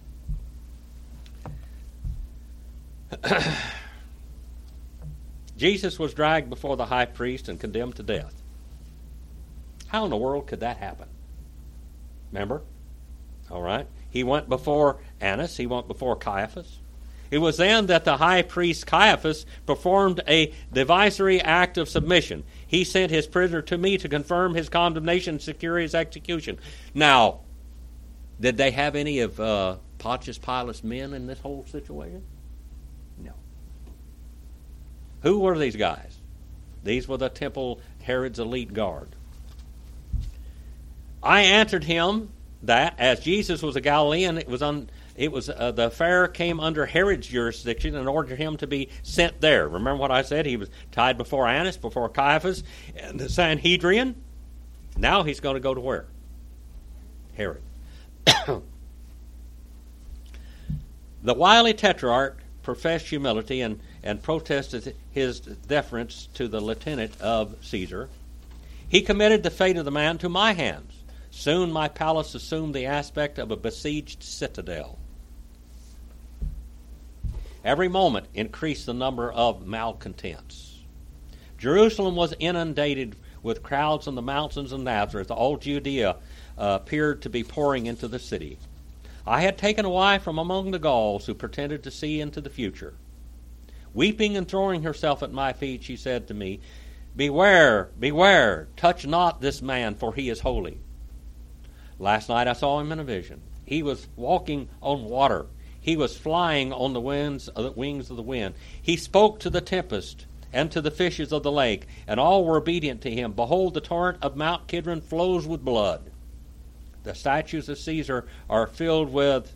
B: Jesus was dragged before the high priest and condemned to death. How in the world could that happen? Remember? All right. He went before Annas. He went before Caiaphas. It was then that the high priest Caiaphas performed a divisory act of submission. He sent his prisoner to me to confirm his condemnation and secure his execution. Now, did they have any of uh, Pontius Pilate's men in this whole situation? No. Who were these guys? These were the temple Herod's elite guard. I answered him that as Jesus was a Galilean, it was on. It was uh, the affair came under Herod's jurisdiction and ordered him to be sent there. Remember what I said? He was tied before Annas, before Caiaphas, and the Sanhedrin. Now he's going to go to where? Herod. The wily tetrarch professed humility and, and protested his deference to the lieutenant of Caesar. He committed the fate of the man to my hands. Soon my palace assumed the aspect of a besieged citadel. Every moment increased the number of malcontents. Jerusalem was inundated with crowds on the mountains of Nazareth. All Judea uh, appeared to be pouring into the city. I had taken a wife from among the Gauls who pretended to see into the future. Weeping and throwing herself at my feet, she said to me, Beware, beware, touch not this man, for he is holy. Last night I saw him in a vision. He was walking on water. He was flying on the winds of the wings of the wind. He spoke to the tempest and to the fishes of the lake, and all were obedient to him. Behold, the torrent of Mount Kidron flows with blood. The statues of Caesar are filled with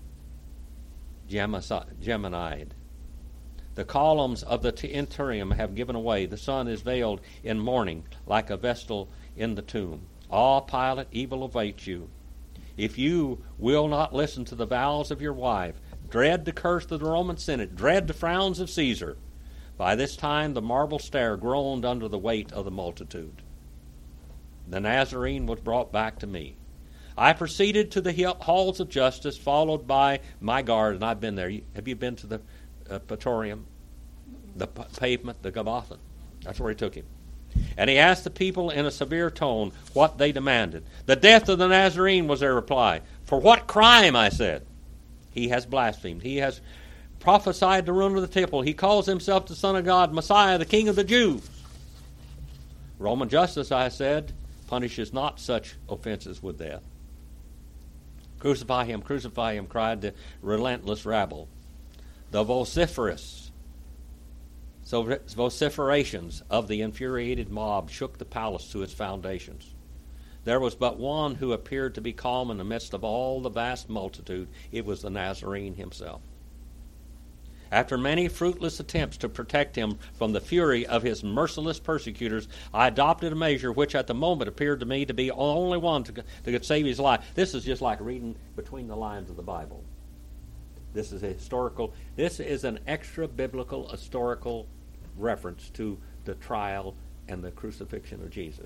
B: geminide. The columns of the Tentrium have given away. The sun is veiled in mourning like a vestal in the tomb. Ah, Pilate, evil awaits you. If you will not listen to the vows of your wife, dread the curse of the Roman Senate, dread the frowns of Caesar. By this time the marble stair groaned under the weight of the multitude. The Nazarene was brought back to me. I proceeded to the halls of justice, followed by my guard, and I've been there. Have you been to the uh, Praetorium? The p- pavement, the Gabbatha? That's where he took him. And he asked the people in a severe tone what they demanded. The death of the Nazarene was their reply. For what crime, I said? He has blasphemed. He has prophesied the ruin of the temple. He calls himself the Son of God, Messiah, the King of the Jews. Roman justice, I said, punishes not such offenses with death. Crucify him, crucify him, cried the relentless rabble. The vociferous so vociferations of the infuriated mob shook the palace to its foundations. There was but one who appeared to be calm in the midst of all the vast multitude. It was the Nazarene himself. After many fruitless attempts to protect him from the fury of his merciless persecutors, I adopted a measure which at the moment appeared to me to be the only one to, that could save his life. This is just like reading between the lines of the Bible. This is a historical, this is an extra-biblical historical reference to the trial and the crucifixion of Jesus.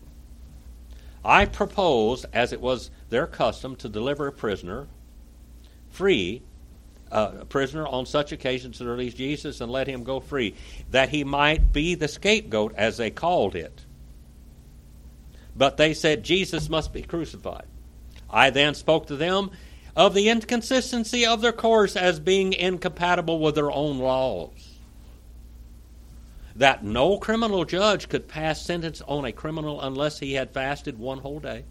B: I proposed, as it was their custom, to deliver a prisoner free, uh, a prisoner on such occasions to release Jesus and let him go free, that he might be the scapegoat, as they called it. But they said Jesus must be crucified. I then spoke to them of the inconsistency of their course as being incompatible with their own laws. That no criminal judge could pass sentence on a criminal unless he had fasted one whole day.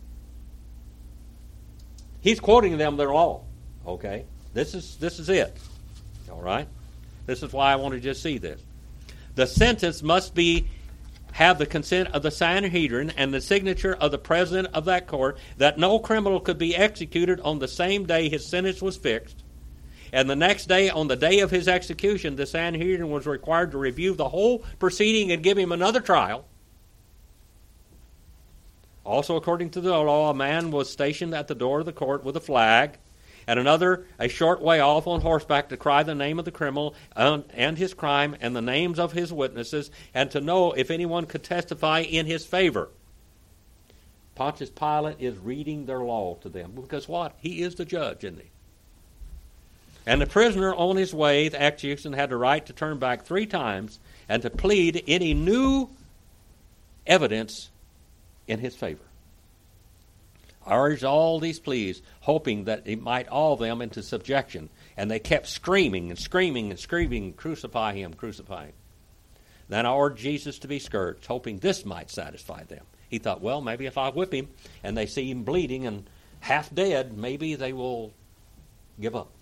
B: He's quoting them their law. Okay? This is this is it. All right? This is why I want to just see this. The sentence must be have the consent of the Sanhedrin and the signature of the president of that court, that no criminal could be executed on the same day his sentence was fixed. And the next day, on the day of his execution, the Sanhedrin was required to review the whole proceeding and give him another trial. Also, according to the law, a man was stationed at the door of the court with a flag, and another a short way off on horseback to cry the name of the criminal and his crime and the names of his witnesses, and to know if anyone could testify in his favor. Pontius Pilate is reading their law to them, because what? He is the judge, isn't he? And the prisoner on his way, the execution, had the right to turn back three times and to plead any new evidence in his favor. I urged all these pleas, hoping that it might awe them into subjection. And they kept screaming and screaming and screaming, crucify him, crucify him. Then I ordered Jesus to be scourged, hoping this might satisfy them. He thought, well, maybe if I whip him and they see him bleeding and half dead, maybe they will give up.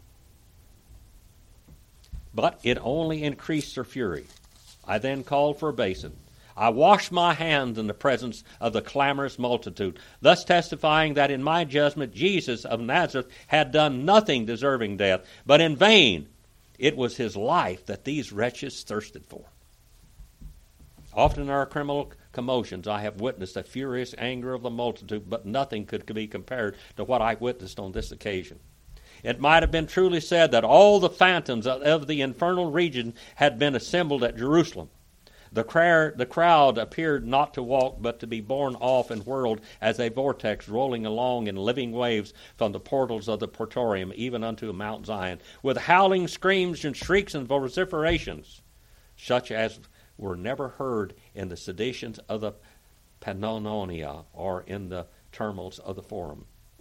B: But it only increased their fury. I then called for a basin. I washed my hands in the presence of the clamorous multitude, thus testifying that in my judgment Jesus of Nazareth had done nothing deserving death, but in vain it was his life that these wretches thirsted for. Often in our criminal commotions I have witnessed the furious anger of the multitude, but nothing could be compared to what I witnessed on this occasion. It might have been truly said that all the phantoms of the infernal region had been assembled at Jerusalem. The crowd, the crowd appeared not to walk, but to be borne off and whirled as a vortex rolling along in living waves from the portals of the Praetorium, even unto Mount Zion, with howling screams and shrieks and vociferations, such as were never heard in the seditions of the Pannonia or in the tumults of the Forum.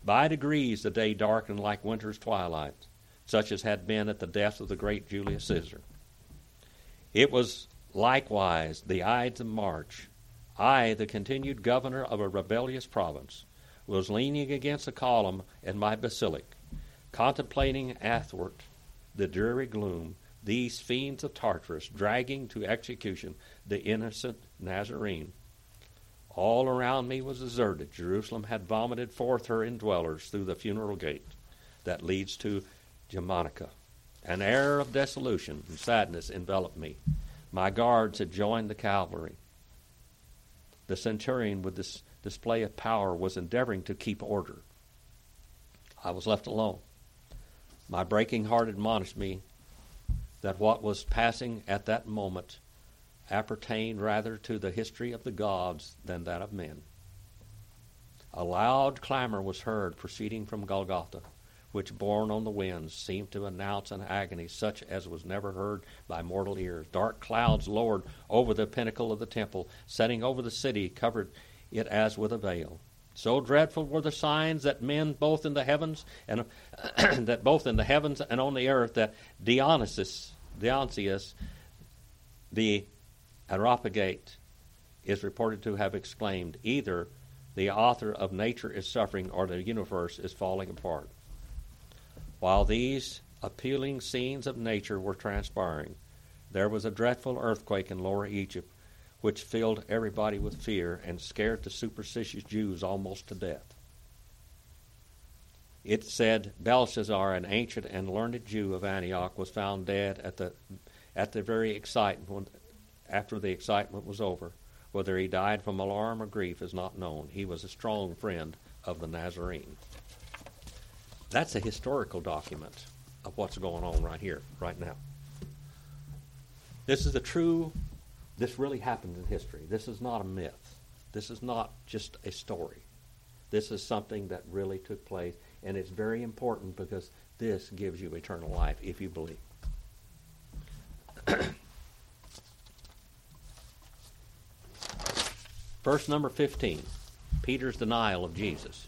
B: By degrees the day darkened like winter's twilight, such as had been at the death of the great Julius Caesar. It was likewise the Ides of March. I, the continued governor of a rebellious province, was leaning against a column in my basilic, contemplating athwart the dreary gloom these fiends of Tartarus dragging to execution the innocent Nazarene. All around me was deserted. Jerusalem had vomited forth her indwellers through the funeral gate that leads to Germanica. An air of desolation and sadness enveloped me. My guards had joined the cavalry. The centurion, with this display of power, was endeavoring to keep order. I was left alone. My breaking heart admonished me that what was passing at that moment appertained rather to the history of the gods than that of men. A loud clamor was heard proceeding from Golgotha, which, borne on the winds, seemed to announce an agony such as was never heard by mortal ears. Dark clouds lowered over the pinnacle of the temple, setting over the city, covered it as with a veil. So dreadful were the signs that men both in the heavens and that both in the heavens and on the earth that Dionysius, Dionysius, the Areopagite, is reported to have exclaimed, "Either the author of nature is suffering or the universe is falling apart." While these appealing scenes of nature were transpiring, there was a dreadful earthquake in Lower Egypt, which filled everybody with fear and scared the superstitious Jews almost to death. It said Belshazzar, an ancient and learned Jew of Antioch, was found dead at the at the very excitement after the excitement was over. Whether he died from alarm or grief is not known. He was a strong friend of the Nazarene. That's a historical document of what's going on right here, right now. This is a true, this really happened in history. This is not a myth. This is not just a story. This is something that really took place, and it's very important because this gives you eternal life if you believe. Verse number fifteen, Peter's denial of Jesus.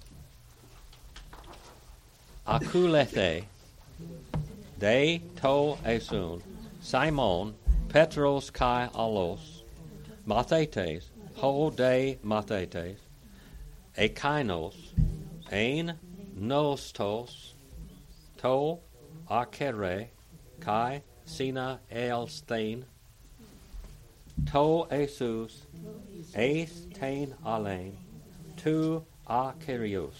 B: Akulethe, de to esun, Simon, Petros kai alos, mathetes, ho de mathetes, ekainos, ein nostos, to akere, kai sina elstein, to esus, eis tain alein, tu akerios.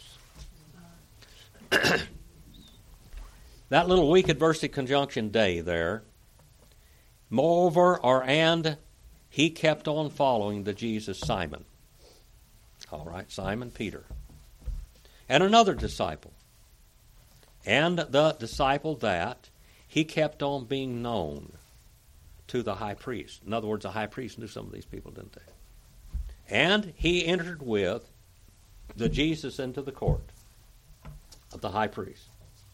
B: That little weak adversity conjunction day there. Moreover, or and, he kept on following the Jesus Simon. All right, Simon Peter. And another disciple. And the disciple that he kept on being known to the high priest. In other words, the high priest knew some of these people, didn't they? And he entered with the Jesus into the court of the high priest.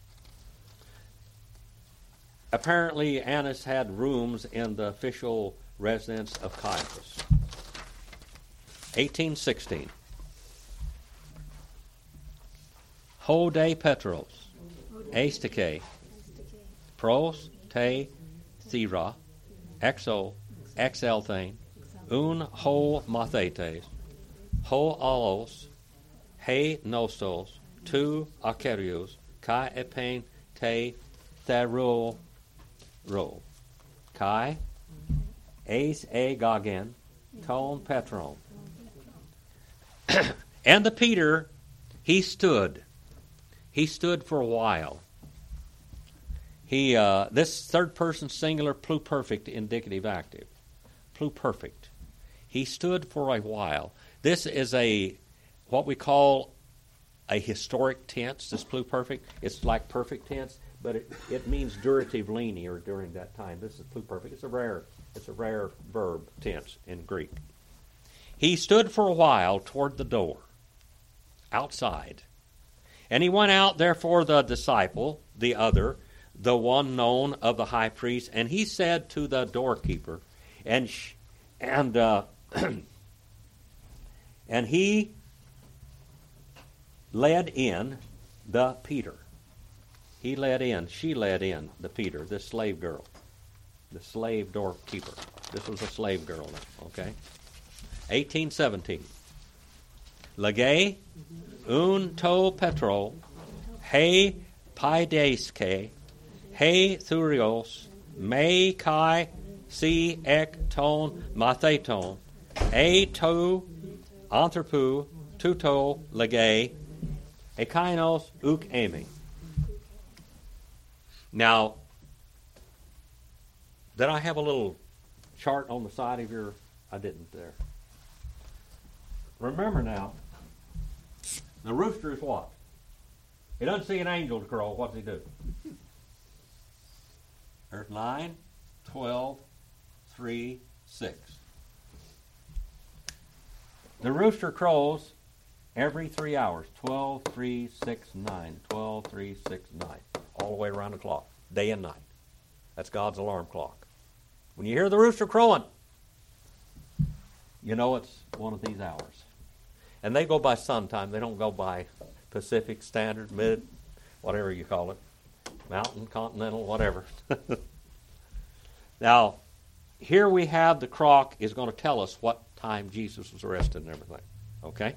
B: Apparently, Annas had rooms in the official residence of Caiaphas. eighteen sixteen. Ho de Petros, Eistike, Pros te Thera, Exo, Exelthane, Un ho Mathetes, Ho alos, He nostos, Tu Akerios, Kai epen te Thero. Ro. Kai, Ace A Gagen, Ton Petron. And the Peter, he stood. He stood for a while. He, uh, this third person singular pluperfect indicative active. Pluperfect. He stood for a while. This is a, what we call a historic tense, this pluperfect. It's like perfect tense. But it, it means durative linear during that time. This is pluperfect. It's a rare, it's a rare verb tense in Greek. He stood for a while toward the door, outside. And he went out, therefore, the disciple, the other, the one known of the high priest, and he said to the doorkeeper, and sh- and uh, and he led in the Peter. He let in, she let in the Peter, this slave girl, the slave doorkeeper. This was a slave girl now, okay? eighteen seventeen. Legay un to petro, he paideske, he thurios, me kai si ek ton matheton, e to anthropu, tuto legay, ekainos uk emi. Now, did I have a little chart on the side of your... I didn't there. Remember now, the rooster is what? He doesn't see an angel to crow. What does he do? There's nine, twelve, three, six. The rooster crows every three hours. twelve, three, six, nine. twelve, three, six, nine. All the way around the clock, day and night. That's God's alarm clock. When you hear the rooster crowing, you know it's one of these hours. And they go by sun time. They don't go by Pacific Standard, Mid, whatever you call it, Mountain, Continental, whatever. Now, here we have the clock is going to tell us what time Jesus was arrested and everything. Okay?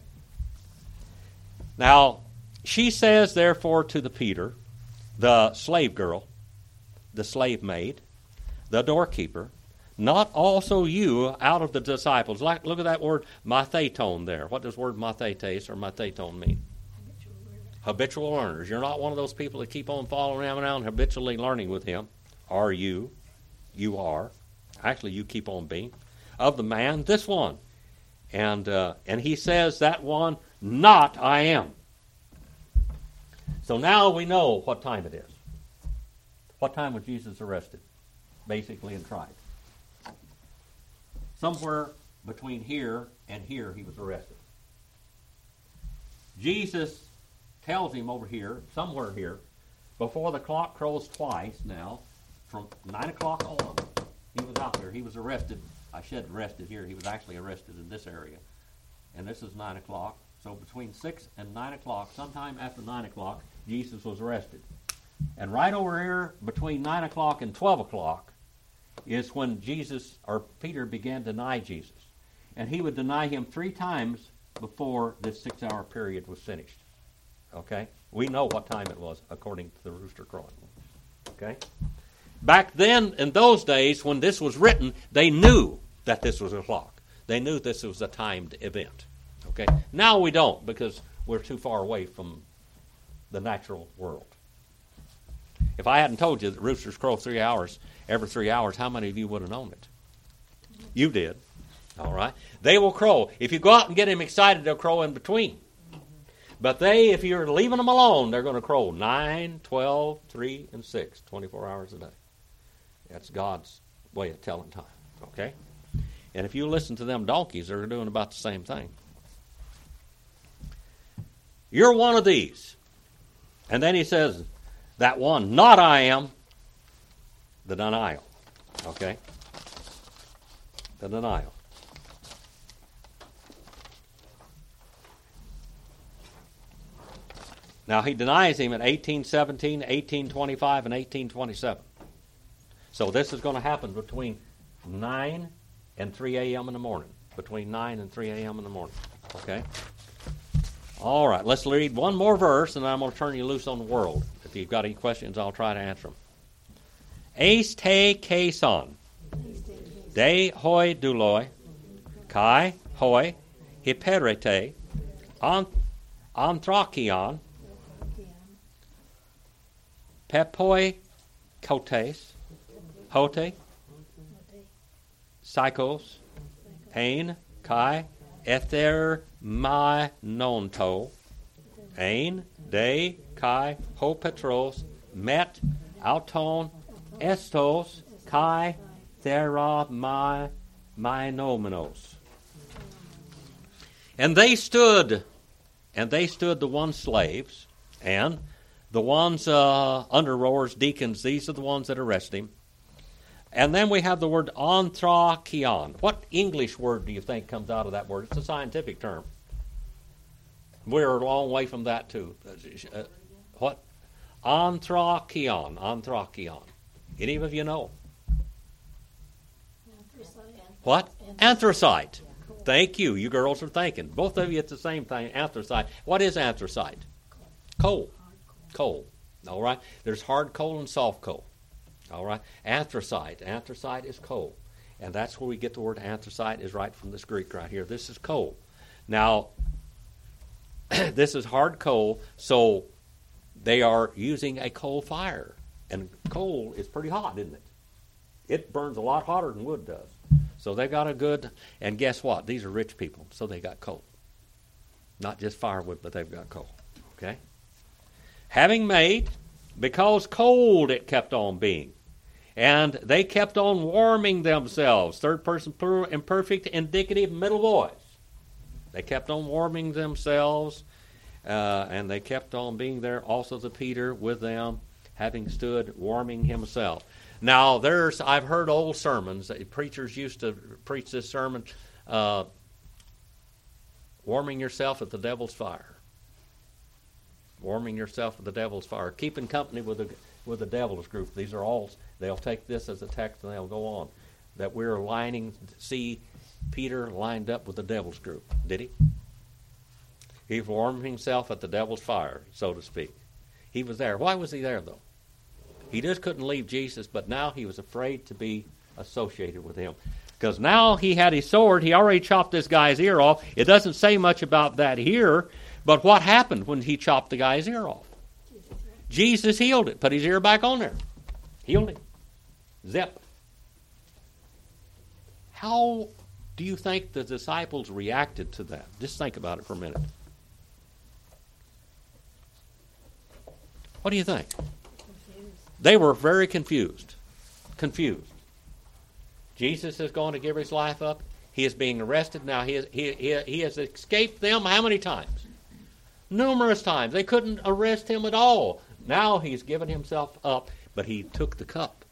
B: Now, she says, therefore, to the Peter, the slave girl, the slave maid, the doorkeeper, not also you out of the disciples. Like, look at that word matheton there. What does word mathetes or matheton mean? Habitual learners. You're not one of those people that keep on following him around habitually learning with him. Are you? You are. Actually, you keep on being. Of the man, this one. And, uh, and he says, that one, not I am. So now we know what time it is. What time was Jesus arrested, basically, and tried? Somewhere between here and here he was arrested. Jesus tells him over here, somewhere here, before the clock crows twice now, from nine o'clock on, he was out there. He was arrested. I said arrested here. He was actually arrested in this area. And this is nine o'clock. So between six and nine o'clock, sometime after nine o'clock, Jesus was arrested. And right over here, between nine o'clock and twelve o'clock, is when Jesus, or Peter, began to deny Jesus. And he would deny him three times before this six-hour period was finished. Okay? We know what time it was, according to the rooster crowing. Okay? Back then, in those days, when this was written, they knew that this was a clock. They knew this was a timed event. Okay? Now we don't, because we're too far away from the natural world. If I hadn't told you that roosters crow three hours, every three hours, how many of you would have known it? You did. All right? They will crow. If you go out and get them excited, they'll crow in between. But they, if you're leaving them alone, they're going to crow nine, twelve, three, and six, twenty-four hours a day. That's God's way of telling time. Okay? And if you listen to them donkeys, they're doing about the same thing. You're one of these. And then he says, that one, not I am, the denial. Okay? The denial. Now, he denies him at eighteen seventeen, eighteen twenty-five, and eighteen twenty-seven. So this is going to happen between nine and three a.m. in the morning. Between nine and three a.m. in the morning. Okay? All right, let's read one more verse, and then I'm going to turn you loose on the world. If you've got any questions, I'll try to answer them. Eis te kaison, de hoi duloi, kai hoi, hyperete, anthrakion, pepoi kotes, hote, psychos, ein, kai, ether mai nonto, ein, de, kai, ho petros, met, auton, estos, kai, thera mai, mai nomenos. And they stood, and they stood the one slaves, and the ones uh, under rowers, deacons, these are the ones that arrest him. And then we have the word anthrakion. What English word do you think comes out of that word? It's a scientific term. We're a long way from that, too. Uh, What? Anthrakion. Anthrakion. Any of you know? What? Anthracite. Thank you. You girls are thinking. Both of you, it's the same thing. Anthracite. What is anthracite? Coal. Coal. All right. There's hard coal and soft coal. All right. Anthracite. Anthracite is coal. And that's where we get the word anthracite, is right from this Greek right here. This is coal. Now, this is hard coal, so they are using a coal fire. And coal is pretty hot, isn't it? It burns a lot hotter than wood does. So they've got a good, and guess what? These are rich people, so they got coal. Not just firewood, but they've got coal. Okay? Having made, because cold it kept on being. And they kept on warming themselves. Third person plural, imperfect, indicative, middle voice. They kept on warming themselves, uh, and they kept on being there. Also the Peter with them, having stood warming himself. Now, there's I've heard old sermons. Preachers used to preach this sermon, uh, warming yourself at the devil's fire. Warming yourself at the devil's fire. Keeping company with the with the devil's group. These are all, they'll take this as a text and they'll go on. That we're lining, see Peter lined up with the devil's group. Did he? He warmed himself at the devil's fire, so to speak. He was there. Why was he there, though? He just couldn't leave Jesus, but now he was afraid to be associated with him. Because now he had his sword. He already chopped this guy's ear off. It doesn't say much about that here, but what happened when he chopped the guy's ear off? Jesus healed it. Put his ear back on there. Healed it. Zip. How do you think the disciples reacted to that? Just think about it for a minute. What do you think?
D: Confused.
B: They were very confused. Confused. Jesus is going to give his life up. He is being arrested. Now he, is, he, he, he has escaped them how many times? Numerous times. They couldn't arrest him at all. Now he's given himself up, but he took the cup.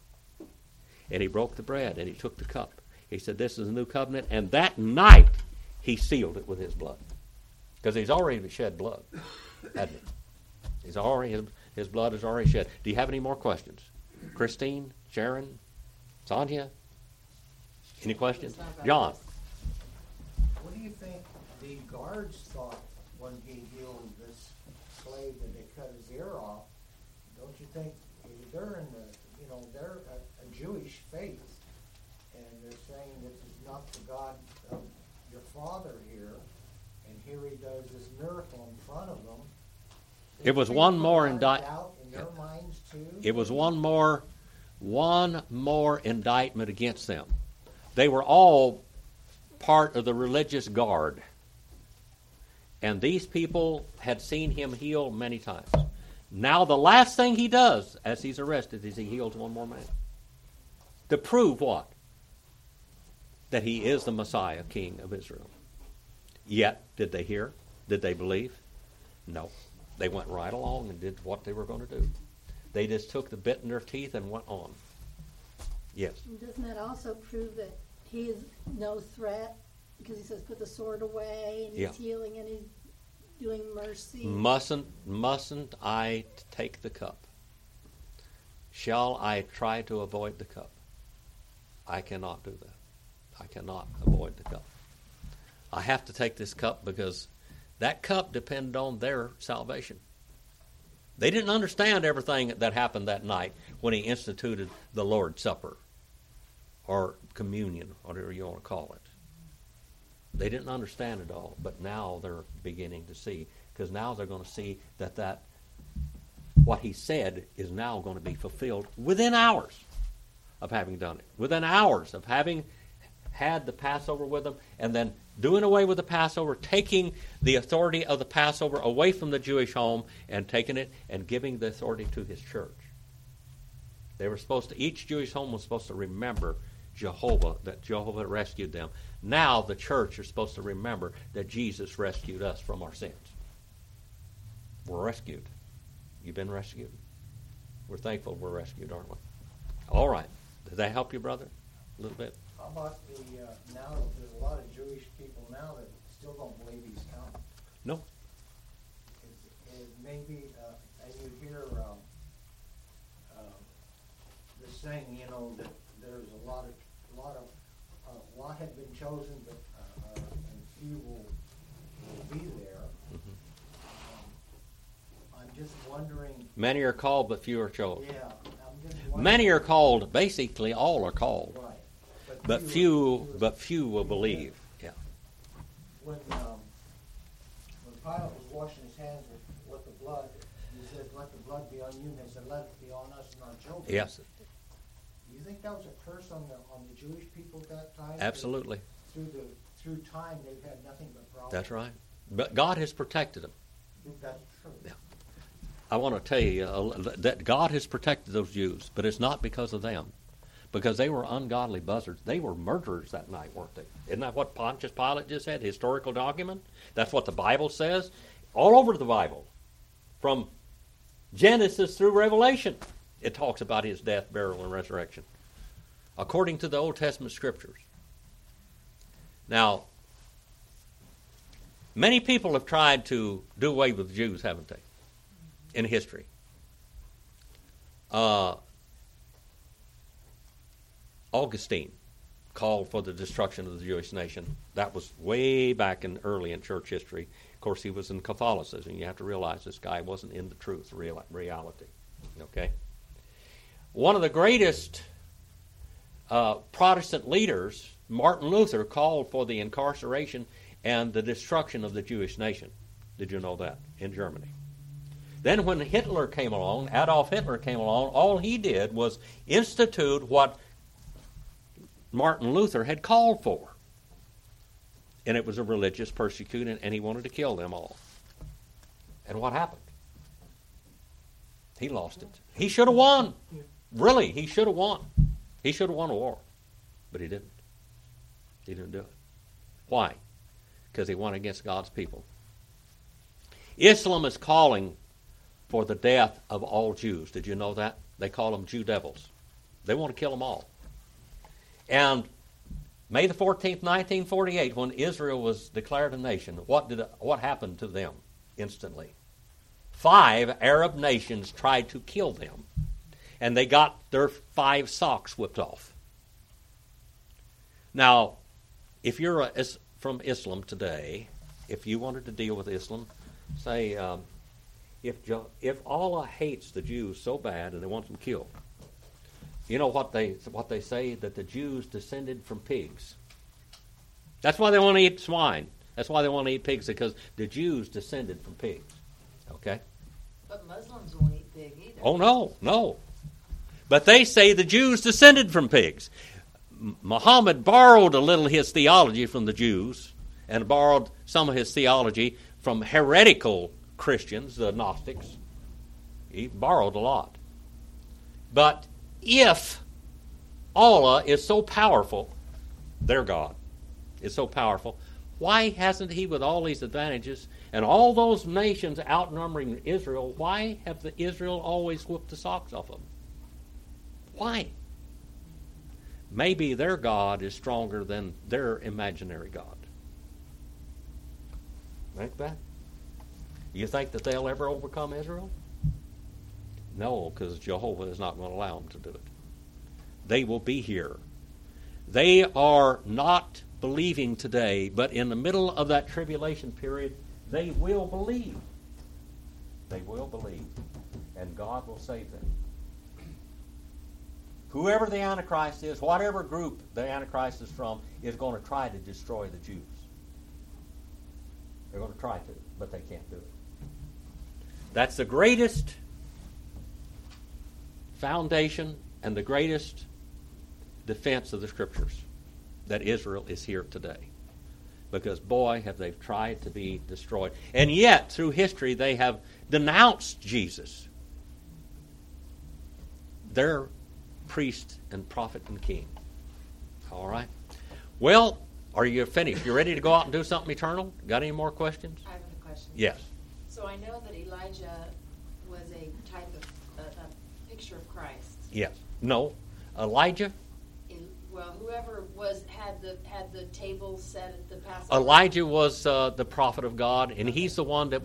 B: And he broke the bread, and he took the cup. He said, this is a new covenant. And that night, he sealed it with his blood. Because he's already shed blood, hadn't he? He's already, his, his blood is already shed. Do you have any more questions? Christine, Sharon, Sonia? Any questions? John?
E: What do you think the guards thought when he healed this slave that they cut his ear off? Don't you think they're in the, you know, they're a, a Jewish faith, and they're saying this is not the God of your father here, and here he does this miracle in front of them. Did
B: It was
E: you
B: one
E: think
B: more
E: about
B: indict-
E: doubt in their minds too?
B: It was one more, one more indictment against them. They were all part of the religious guard. And these people had seen him heal many times. Now the last thing he does as he's arrested is he heals one more man. To prove what? That he is the Messiah, King of Israel. Yet, did they hear? Did they believe? No. They went right along and did what they were going to do. They just took the bit in their teeth and went on. Yes.
D: Doesn't that also prove that he is no threat? Because he says, put the sword away, and
B: Yeah.
D: he's healing, and he's doing mercy.
B: Mustn't, mustn't I take the cup? Shall I try to avoid the cup? I cannot do that. I cannot avoid the cup. I have to take this cup because that cup depended on their salvation. They didn't understand everything that happened that night when he instituted the Lord's Supper or communion, whatever you want to call it. They didn't understand it all, but now they're beginning to see, because now they're going to see that, that what he said is now going to be fulfilled within hours of having done it, within hours of having had the Passover with them, and then doing away with the Passover, taking the authority of the Passover away from the Jewish home and taking it and giving the authority to his church. They were supposed to, each Jewish home was supposed to remember Jehovah, that Jehovah rescued them. Now the church is supposed to remember that Jesus rescued us from our sins. We're rescued. You've been rescued. We're thankful we're rescued, aren't we? All right. Did that help you, brother? A little bit?
E: How about the, uh, now there's a lot of Jewish people now that still don't believe he's coming.
B: No.
E: Is, is maybe uh, a you hear um, um, the saying, you know, that there's a lot of, a lot of, a lot have been chosen, but uh, uh, and few will, will be there.
B: Mhm.
E: Um, I'm just wondering.
B: Many are called, but few are chosen.
E: Yeah, I'm just wondering.
B: Many are called. Basically, all are called,
E: Right.
B: but few, but few will believe. Yeah.
E: When um, when Pilate was washing his hands with, with the blood, he said, "Let the blood be on you," and they said, "Let it be on us and our children."
B: Yes.
E: Do you think that was a curse on the on the Jewish people at that time?
B: Absolutely.
E: Through the through time, they've had nothing but problems.
B: That's right. But God has protected them.
E: That's true.
B: Yeah. I want to tell you uh, that God has protected those Jews, but it's not because of them. Because they were ungodly buzzards. They were murderers that night, weren't they? Isn't that what Pontius Pilate just said? Historical document? That's what the Bible says. All over the Bible. From Genesis through Revelation, it talks about his death, burial, and resurrection. According to the Old Testament scriptures. Now, many people have tried to do away with the Jews, haven't they? In history. Uh, Augustine called for the destruction of the Jewish nation. That was way back in early in church history. Of course, he was in Catholicism. You have to realize this guy wasn't in the truth, real, reality. Okay? One of the greatest uh, Protestant leaders, Martin Luther, called for the incarceration and the destruction of the Jewish nation. Did you know that? In Germany. Then when Hitler came along, Adolf Hitler came along, all he did was institute what Martin Luther had called for. And it was a religious persecution, and he wanted to kill them all. And what happened? He lost it. He should have won. Really, he should have won. He should have won a war. But he didn't. He didn't do it. Why? Because he went against God's people. Islam is calling for the death of all Jews. Did you know that? They call them Jew devils. They want to kill them all. And May the fourteenth, nineteen forty-eight, when Israel was declared a nation, what did what happened to them instantly? Five Arab nations tried to kill them, and they got their five socks whipped off. Now, if you're a, from Islam today, if you wanted to deal with Islam, say, um, if if Allah hates the Jews so bad and they want them killed, you know what they what they say? That the Jews descended from pigs. That's why they want to eat swine. That's why they want to eat pigs, because the Jews descended from pigs. Okay?
C: But Muslims won't eat pig either.
B: Oh, no, no. But they say the Jews descended from pigs. M- Muhammad borrowed a little of his theology from the Jews and borrowed some of his theology from heretical Christians, the Gnostics. He borrowed a lot. But if Allah is so powerful, their God is so powerful, why hasn't he, with all these advantages and all those nations outnumbering Israel, why have the Israel always whooped the socks off them? Why? Maybe their God is stronger than their imaginary God. Think that? You think that they'll ever overcome Israel? No, because Jehovah is not going to allow them to do it. They will be here. They are not believing today, but in the middle of that tribulation period, they will believe. They will believe. And God will save them. Whoever the Antichrist is, whatever group the Antichrist is from, is going to try to destroy the Jews. They're going to try to, but they can't do it. That's the greatest foundation and the greatest defense of the Scriptures, that Israel is here today. Because, boy, have they tried to be destroyed. And yet, through history, they have denounced Jesus, their priest and prophet and king. All right? Well, are you finished? You ready to go out and do something eternal? Got any more questions?
C: I have a question.
B: Yes.
C: So I know that Elijah was a type of, a, a picture of Christ.
B: Yes. No. Elijah?
C: In, well, whoever was had the had the table set at the Passover.
B: Elijah was uh, the prophet of God, and he's the one that would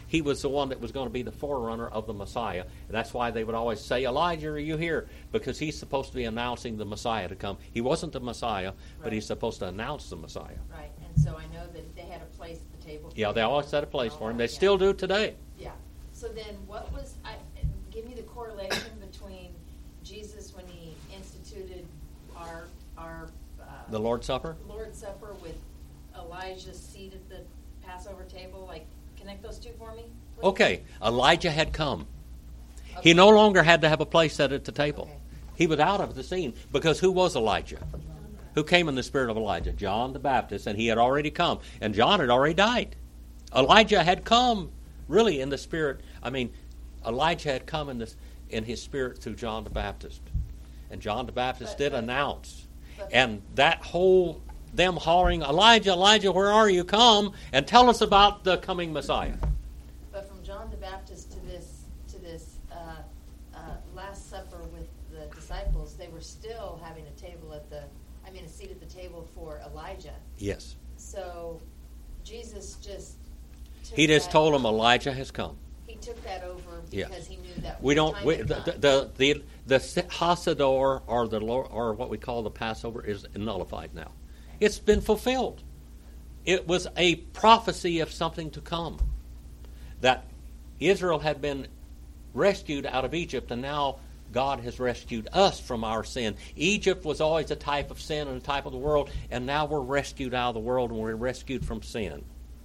B: he was the one that was going to be the forerunner of the Messiah. And that's why they would always say, Elijah, are you here? Because he's supposed to be announcing the Messiah to come. He wasn't the Messiah, but
C: Right.
B: he's supposed to announce the Messiah.
C: Right, and so I know that they had a place at the table. for
B: Yeah, they
C: him.
B: always set a place for him. They
C: Yeah.
B: still do today.
C: Yeah. So then, what was? I, give me the correlation between Jesus when he instituted our our uh,
B: The Lord's Supper?
C: Lord's Supper with Elijah's seat at the Passover table. Like, connect those two for me. please?
B: Okay, Elijah had come.
C: Okay.
B: He no longer had to have a place set at the table.
C: Okay.
B: He was out of the scene because who was Elijah? Who came in the spirit of Elijah? John the Baptist, and he had already come. And John had already died. Elijah had come really in the spirit. I mean, Elijah had come in this in his spirit through John the Baptist. And John the Baptist
C: But-
B: did
C: but-
B: announce.
C: but-
B: And that whole, them hollering, Elijah, Elijah, where are you? Come and tell us about the coming Messiah.
C: But from John the Baptist to this to this uh, uh, Last Supper with the disciples, they were still having a table at the, I mean, a seat at the table for Elijah.
B: Yes.
C: So Jesus just took
B: He just
C: that-
B: told them Elijah has come.
C: he took that over
B: Yeah.
C: because he knew that
B: We don't.
C: time
B: We,
C: had
B: the,
C: come.
B: the the the Hasador or the Lord, or what we call the Passover is nullified now. It's been fulfilled. It was a prophecy of something to come. That Israel had been rescued out of Egypt, and now God has rescued us from our sin. Egypt was always a type of sin and a type of the world, and now we're rescued out of the world and we're rescued from sin.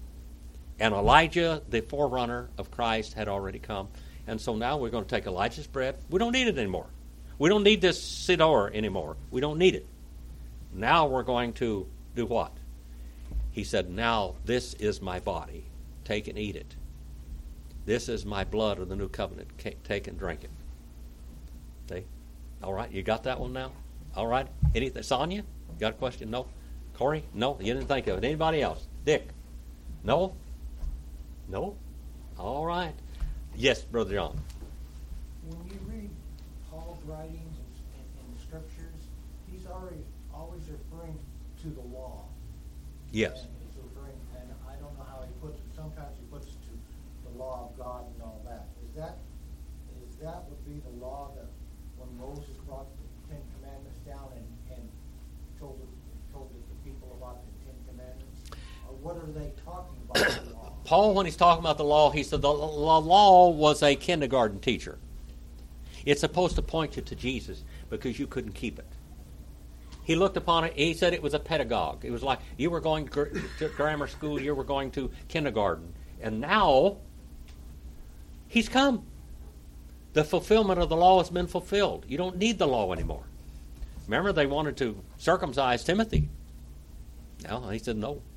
B: And Elijah, the forerunner of Christ, had already come. And so now we're going to take Elijah's bread. We don't need it anymore. We don't need this Sidor anymore. We don't need it. Now we're going to do what? He said, now this is my body. Take and eat it. This is my blood of the new covenant. Take and drink it. See? All right, you got that one now? All right. Anything? Sonia? Got a question? No? Corey? No? You didn't think of it. Anybody else? Dick? No? No? All right. Yes, Brother John.
E: When you read Paul's writings in, in the scriptures, he's already always referring to the law.
B: Yes.
E: And he's referring, and I don't know how he puts it. Sometimes he puts it to the law of God and all that. Is that is that would be the law that when Moses brought the Ten Commandments down and, and told the, told the people about the Ten Commandments? Or what are they talking about the law?
B: Paul, when he's talking about the law, he said the law was a kindergarten teacher. It's supposed to point you to Jesus because you couldn't keep it. He looked upon it, he said it was a pedagogue. It was like you were going to grammar school, you were going to kindergarten. And now, he's come. The fulfillment of the law has been fulfilled. You don't need the law anymore. Remember, they wanted to circumcise Timothy. No, he said no.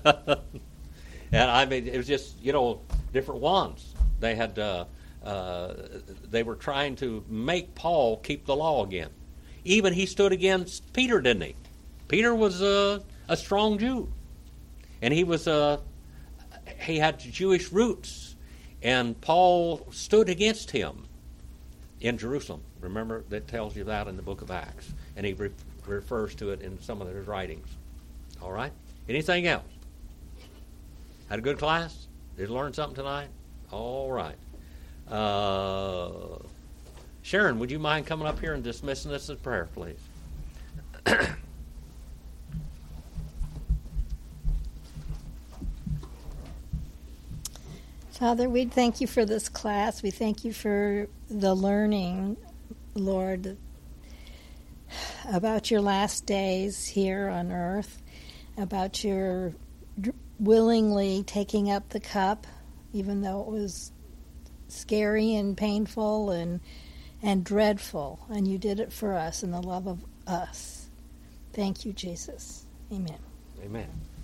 B: And I mean, it was just, you know, different ones. They had, uh, uh, they were trying to make Paul keep the law again. Even he stood against Peter, didn't he? Peter was uh, a strong Jew, and he was uh, he had Jewish roots, and Paul stood against him in Jerusalem. Remember, that tells you that in the book of Acts, and he re- refers to it in some of his writings. All right. Anything else? Had a good class? Did you learn something tonight? All right. Uh, Sharon, would you mind coming up here and dismissing us in prayer, please?
D: Father, we thank you for this class. We thank you for the learning, Lord, about your last days here on earth, about your willingly taking up the cup, even though it was scary and painful and and dreadful, and you did it for us in the love of us. Thank you, Jesus. Amen.
B: Amen.